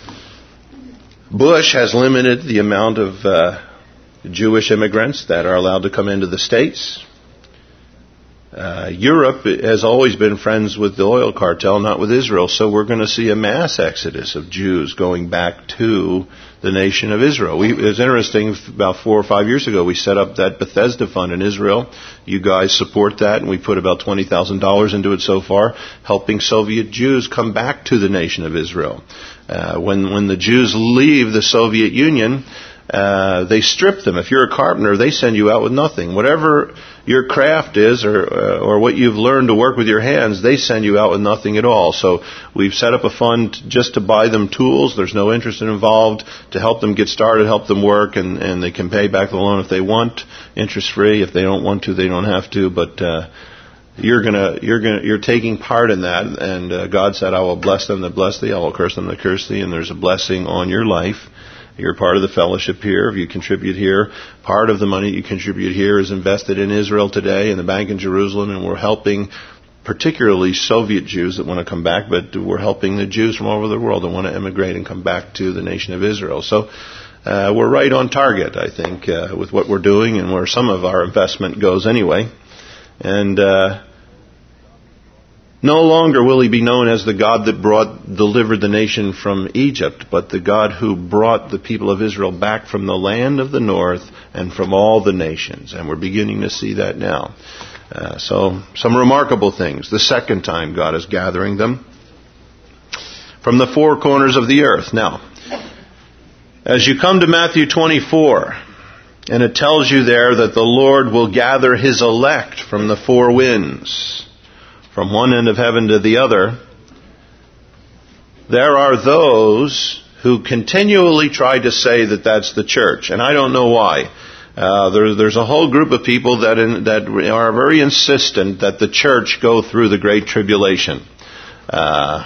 Bush has limited the amount of uh, Jewish immigrants that are allowed to come into the States. Uh, Europe has always been friends with the oil cartel, not with Israel, so we're going to see a mass exodus of Jews going back to the nation of Israel. We, it was interesting, about four or five years ago, we set up that Bethesda Fund in Israel. You guys support that, and we put about twenty thousand dollars into it so far, helping Soviet Jews come back to the nation of Israel. Uh, when, when the Jews leave the Soviet Union, Uh, they strip them. If you're a carpenter, they send you out with nothing. Whatever your craft is, or uh, or what you've learned to work with your hands, they send you out with nothing at all. So we've set up a fund just to buy them tools. There's no interest involved, to help them get started, help them work, and, and they can pay back the loan if they want, interest-free. If they don't want to, they don't have to. But uh, you're gonna you're gonna you're taking part in that. And uh, God said, "I will bless them that bless thee. I will curse them that curse thee." And there's a blessing on your life. You're part of the fellowship here. If you contribute here, part of the money you contribute here is invested in Israel today, in the bank in Jerusalem, and we're helping particularly Soviet Jews that want to come back, but we're helping the Jews from all over the world that want to emigrate and come back to the nation of Israel. So uh, we're right on target, I think, uh, with what we're doing and where some of our investment goes anyway. And uh no longer will he be known as the God that brought, delivered the nation from Egypt, but the God who brought the people of Israel back from the land of the north and from all the nations. And we're beginning to see that now. Uh, so, some remarkable things. The second time God is gathering them from the four corners of the earth. Now, as you come to Matthew twenty-four, and it tells you there that the Lord will gather his elect from the four winds, from one end of heaven to the other, there are those who continually try to say that that's the church. And I don't know why. Uh, there, there's a whole group of people that in, that are very insistent that the church go through the Great Tribulation. Uh,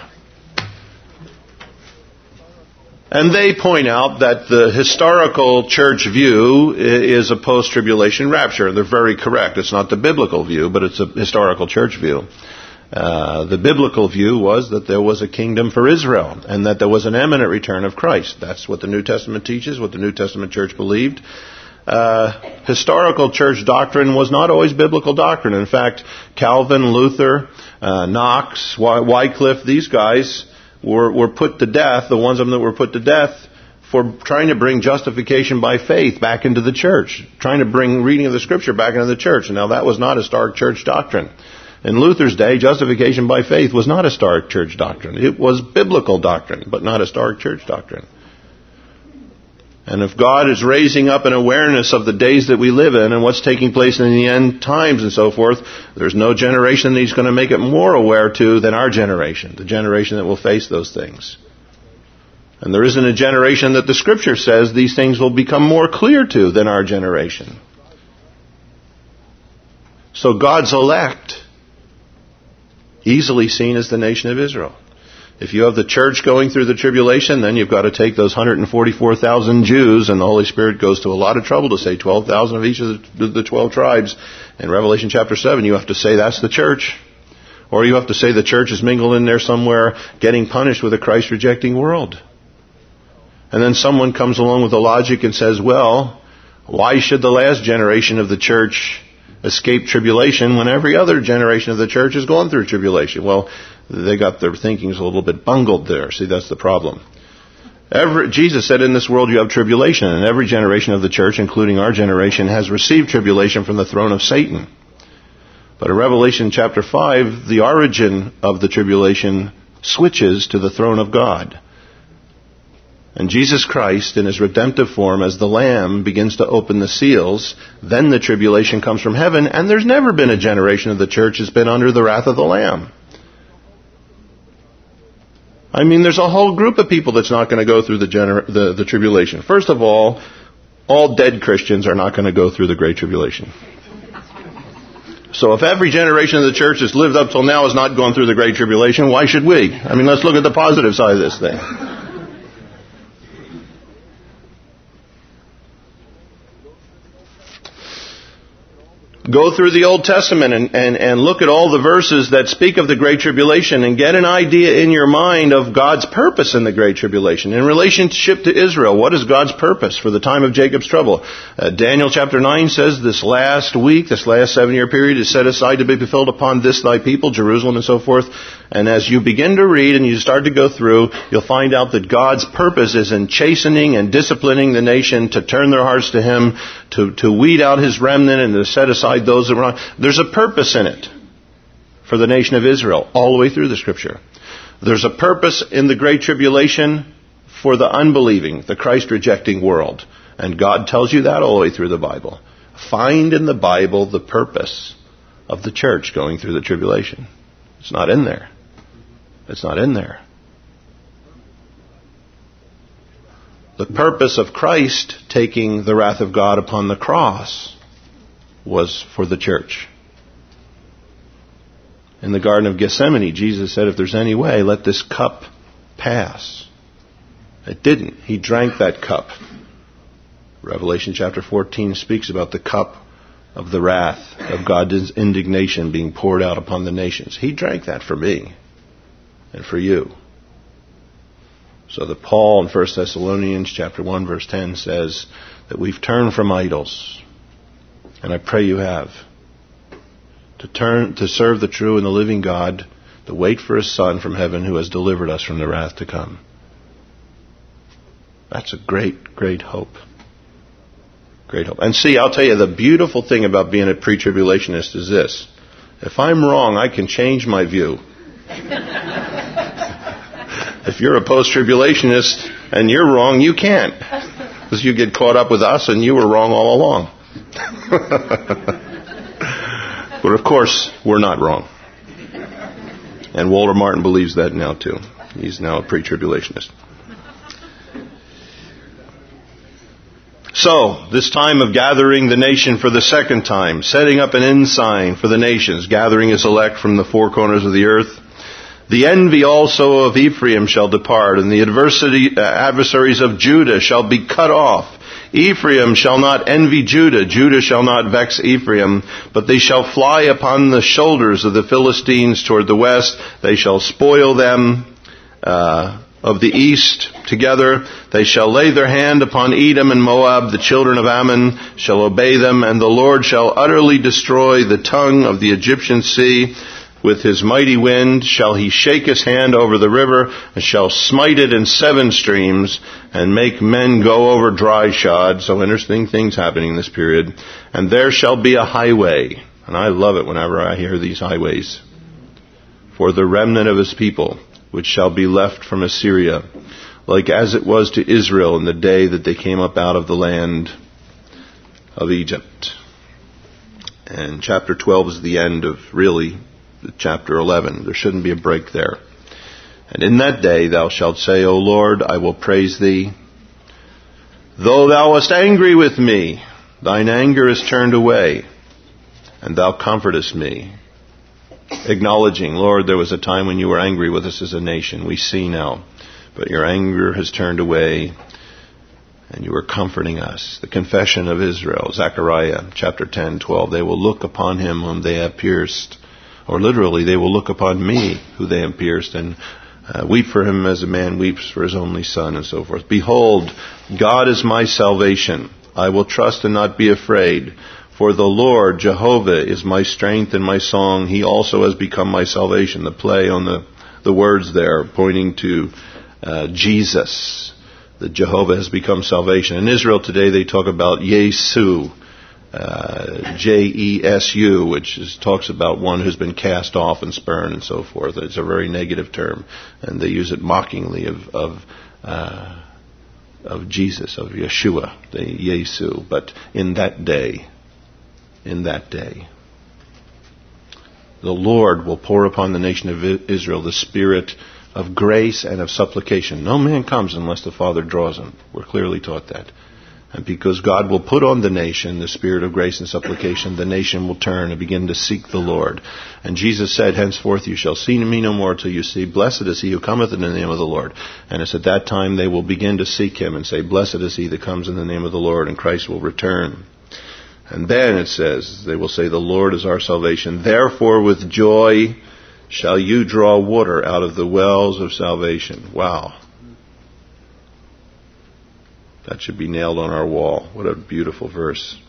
and they point out that the historical church view is a post-tribulation rapture. And they're very correct. It's not the biblical view, but it's a historical church view. Uh, the biblical view was that there was a kingdom for Israel and that there was an imminent return of Christ. That's what the New Testament teaches, what the New Testament church believed. Uh, historical church doctrine was not always biblical doctrine. In fact, Calvin, Luther, uh, Knox, Wycliffe, these guys were, were put to death, the ones of them that were put to death, for trying to bring justification by faith back into the church, trying to bring reading of the Scripture back into the church. And now that was not historic church doctrine. In Luther's day, justification by faith was not historic church doctrine. It was biblical doctrine, but not historic church doctrine. And if God is raising up an awareness of the days that we live in and what's taking place in the end times and so forth, there's no generation that he's going to make it more aware to than our generation, the generation that will face those things. And there isn't a generation that the Scripture says these things will become more clear to than our generation. So God's elect, easily seen as the nation of Israel. If you have the church going through the tribulation, then you've got to take those one hundred forty-four thousand Jews, and the Holy Spirit goes to a lot of trouble to say twelve thousand of each of the twelve tribes. In Revelation chapter seven, you have to say that's the church. Or you have to say the church is mingled in there somewhere, getting punished with a Christ-rejecting world. And then someone comes along with the logic and says, well, why should the last generation of the church escape tribulation when every other generation of the church is going through tribulation? Well, they got their thinkings a little bit bungled there. See, that's the problem. Every, Jesus said, in this world you have tribulation, and every generation of the church, including our generation, has received tribulation from the throne of Satan. But in Revelation chapter five, the origin of the tribulation switches to the throne of God. And Jesus Christ, in his redemptive form as the Lamb, begins to open the seals. Then the tribulation comes from heaven, and there's never been a generation of the church that's been under the wrath of the Lamb. I mean, there's a whole group of people that's not going to go through the, gener- the, the tribulation. First of all, all dead Christians are not going to go through the Great Tribulation. So if every generation of the church that's lived up till now has not gone through the Great Tribulation, why should we? I mean, let's look at the positive side of this thing. Go through the Old Testament and, and, and look at all the verses that speak of the Great Tribulation and get an idea in your mind of God's purpose in the Great Tribulation. In relationship to Israel, what is God's purpose for the time of Jacob's trouble? Uh, Daniel chapter nine says this last week, this last seven-year period is set aside to be fulfilled upon this thy people, Jerusalem and so forth. And as you begin to read and you start to go through, you'll find out that God's purpose is in chastening and disciplining the nation to turn their hearts to Him, to, to weed out His remnant and to set aside those that were not. There's a purpose in it for the nation of Israel all the way through the Scripture. There's a purpose in the Great Tribulation for the unbelieving, the Christ-rejecting world. And God tells you that all the way through the Bible. find in the Bible the purpose of the church going through the tribulation. It's not in there. It's not in there. The purpose of Christ taking the wrath of God upon the cross was for the church. In the Garden of Gethsemane, Jesus said, if there's any way, let this cup pass. It didn't. He drank that cup. Revelation chapter fourteen speaks about the cup of the wrath of God's indignation being poured out upon the nations. He drank that for me and for you. So that Paul in First Thessalonians chapter one verse ten says that we've turned from idols, and I pray you have, to turn to serve the true and the living God, to wait for His Son from heaven who has delivered us from the wrath to come. That's a great, great hope. Great hope. And see, I'll tell you, the beautiful thing about being a pre-tribulationist is this. If I'm wrong, I can change my view. If you're a post-tribulationist and you're wrong, you can't. Because you get caught up with us and you were wrong all along. But of course, we're not wrong. And Walter Martin believes that now too. He's now a pre-tribulationist. So, this time of gathering the nation for the second time, setting up an ensign for the nations, gathering His elect from the four corners of the earth. The envy also of Ephraim shall depart, and the adversity, uh, adversaries of Judah shall be cut off. Ephraim shall not envy Judah, Judah shall not vex Ephraim, but they shall fly upon the shoulders of the Philistines toward the west. They shall spoil them uh, of the east together. They shall lay their hand upon Edom and Moab. The children of Ammon shall obey them, and the Lord shall utterly destroy the tongue of the Egyptian sea. With His mighty wind shall He shake His hand over the river, and shall smite it in seven streams, and make men go over dry shod. So interesting things happening in this period. And there shall be a highway. And I love it whenever I hear these highways. For the remnant of His people, which shall be left from Assyria, like as it was to Israel in the day that they came up out of the land of Egypt. And chapter twelve is the end of, really, chapter eleven. There shouldn't be a break there. And in that day thou shalt say, O Lord, I will praise Thee. Though Thou wast angry with me, Thine anger is turned away, and Thou comfortest me. Acknowledging, Lord, there was a time when You were angry with us as a nation. We see now. But Your anger has turned away, and You are comforting us. The confession of Israel, Zechariah chapter ten, twelve. They will look upon Him whom they have pierced. Or literally, they will look upon me, who they have pierced, and uh, weep for him as a man weeps for his only son, and so forth. Behold, God is my salvation. I will trust and not be afraid. For the Lord, Jehovah, is my strength and my song. He also has become my salvation. The play on the, the words there, pointing to uh, Jesus. That Jehovah has become salvation. In Israel today, they talk about Yesu. Uh, J E S U, which is, talks about one who's been cast off and spurned and so forth. It's a very negative term, and they use it mockingly of of, uh, of Jesus, of Yeshua, the Yesu. But in that day, in that day, the Lord will pour upon the nation of Israel the spirit of grace and of supplication. No man comes unless the Father draws him. We're clearly taught that. And because God will put on the nation the spirit of grace and supplication, the nation will turn and begin to seek the Lord. And Jesus said, henceforth you shall see me no more till you see, blessed is he who cometh in the name of the Lord. And it's at that time they will begin to seek him and say, blessed is he that comes in the name of the Lord, and Christ will return. And then it says, they will say, the Lord is our salvation. Therefore with joy shall you draw water out of the wells of salvation. Wow. That should be nailed on our wall. What a beautiful verse.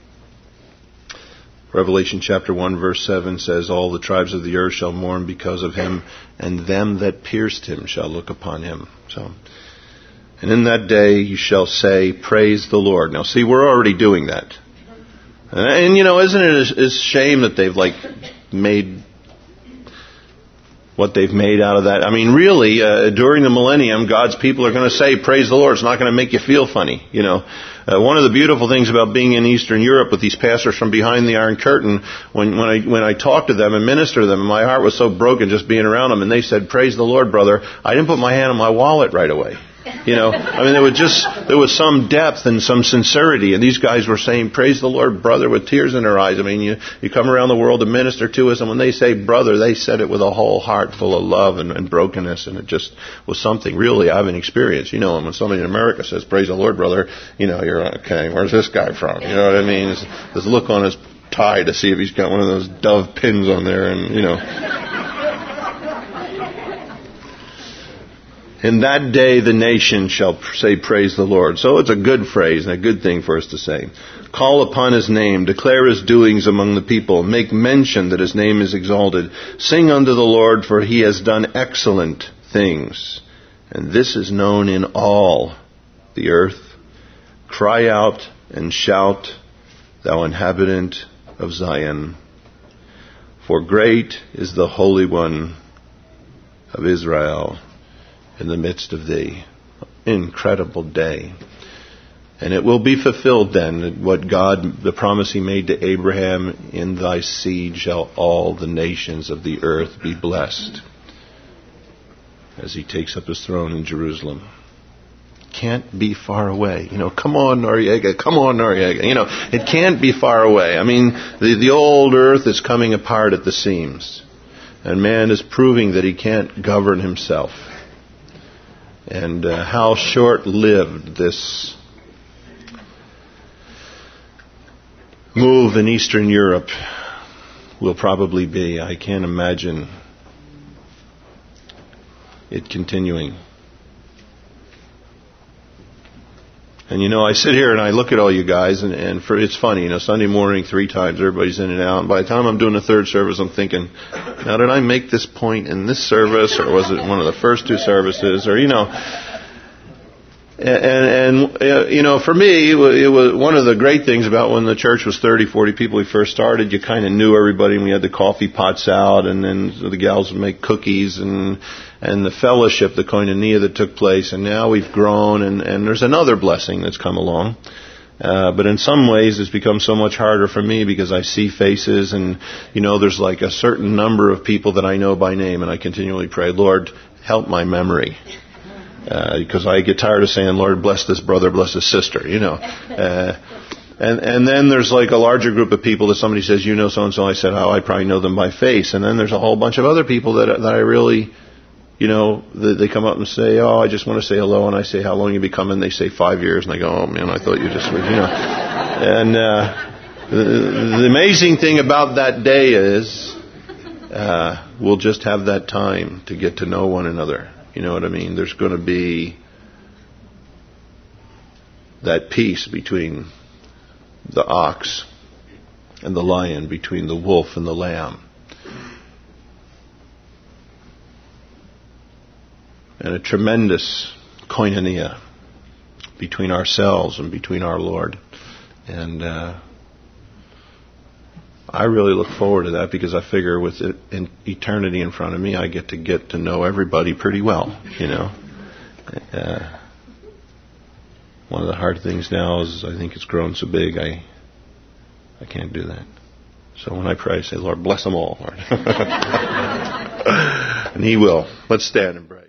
Revelation chapter one verse seven says, all the tribes of the earth shall mourn because of him, and them that pierced him shall look upon him. So, and in that day you shall say, praise the Lord. Now see, we're already doing that. And, and you know, isn't it a, a shame that they've like made what they've made out of that. I mean, really, uh, during the millennium, God's people are going to say, praise the Lord. It's not going to make you feel funny, you know. Uh, one of the beautiful things about being in Eastern Europe with these pastors from behind the Iron Curtain, when, when I when I talked to them and ministered to them, and my heart was so broken just being around them, and they said, praise the Lord, brother, I didn't put my hand on my wallet right away. You know, I mean, there was just, there was some depth and some sincerity. And these guys were saying, praise the Lord, brother, with tears in their eyes. I mean, you, you come around the world to minister to us, and when they say brother, they said it with a whole heart full of love and, and brokenness. And it just was something really I haven't experienced. You know, and when somebody in America says, praise the Lord, brother, you know, you're okay, where's this guy from? You know what I mean? There's, there's a look on his tie to see if he's got one of those dove pins on there, and, you know. In that day the nation shall say, praise the Lord. So it's a good phrase and a good thing for us to say. Call upon His name, declare His doings among the people, make mention that His name is exalted. Sing unto the Lord, for He has done excellent things. And this is known in all the earth. Cry out and shout, thou inhabitant of Zion. For great is the Holy One of Israel in the midst of thee. Incredible day. And it will be fulfilled then, what God, the promise He made to Abraham, in thy seed shall all the nations of the earth be blessed, as He takes up His throne in Jerusalem. Can't be far away. You know, come on, Noriega, come on, Noriega. You know, it can't be far away. I mean, the, the old earth is coming apart at the seams. And man is proving that he can't govern himself. And uh, how short-lived this move in Eastern Europe will probably be. I can't imagine it continuing. And you know, I sit here and I look at all you guys, and, and for, it's funny, you know, Sunday morning three times, everybody's in and out. And by the time I'm doing the third service, I'm thinking, now did I make this point in this service, or was it one of the first two services, or, you know. And, and uh, you know, for me, it was one of the great things about when the church was thirty, forty people we first started. You kind of knew everybody, and we had the coffee pots out, and then the gals would make cookies, and and the fellowship, the koinonia that took place. And now we've grown, and, and there's another blessing that's come along. Uh, but in some ways, it's become so much harder for me because I see faces, and, you know, there's like a certain number of people that I know by name, and I continually pray, Lord, help my memory. Uh, because I get tired of saying, Lord, bless this brother, bless this sister, you know. Uh, and, and then there's like a larger group of people that somebody says, you know so-and-so. I said, oh, I probably know them by face. And then there's a whole bunch of other people that that I really, you know, they, they come up and say, oh, I just want to say hello. And I say, how long you been coming? They say five years. And I go, oh, man, I thought you just were, you know. And uh, the, the amazing thing about that day is uh, we'll just have that time to get to know one another. You know what I mean? There's going to be that peace between the ox and the lion, between the wolf and the lamb. And a tremendous koinonia between ourselves and between our Lord. And uh, I really look forward to that, because I figure with it in eternity in front of me, I get to get to know everybody pretty well, you know. Uh, one of the hard things now is I think it's grown so big, I I can't do that. So when I pray, I say, Lord, bless them all, Lord. And He will. Let's stand and pray.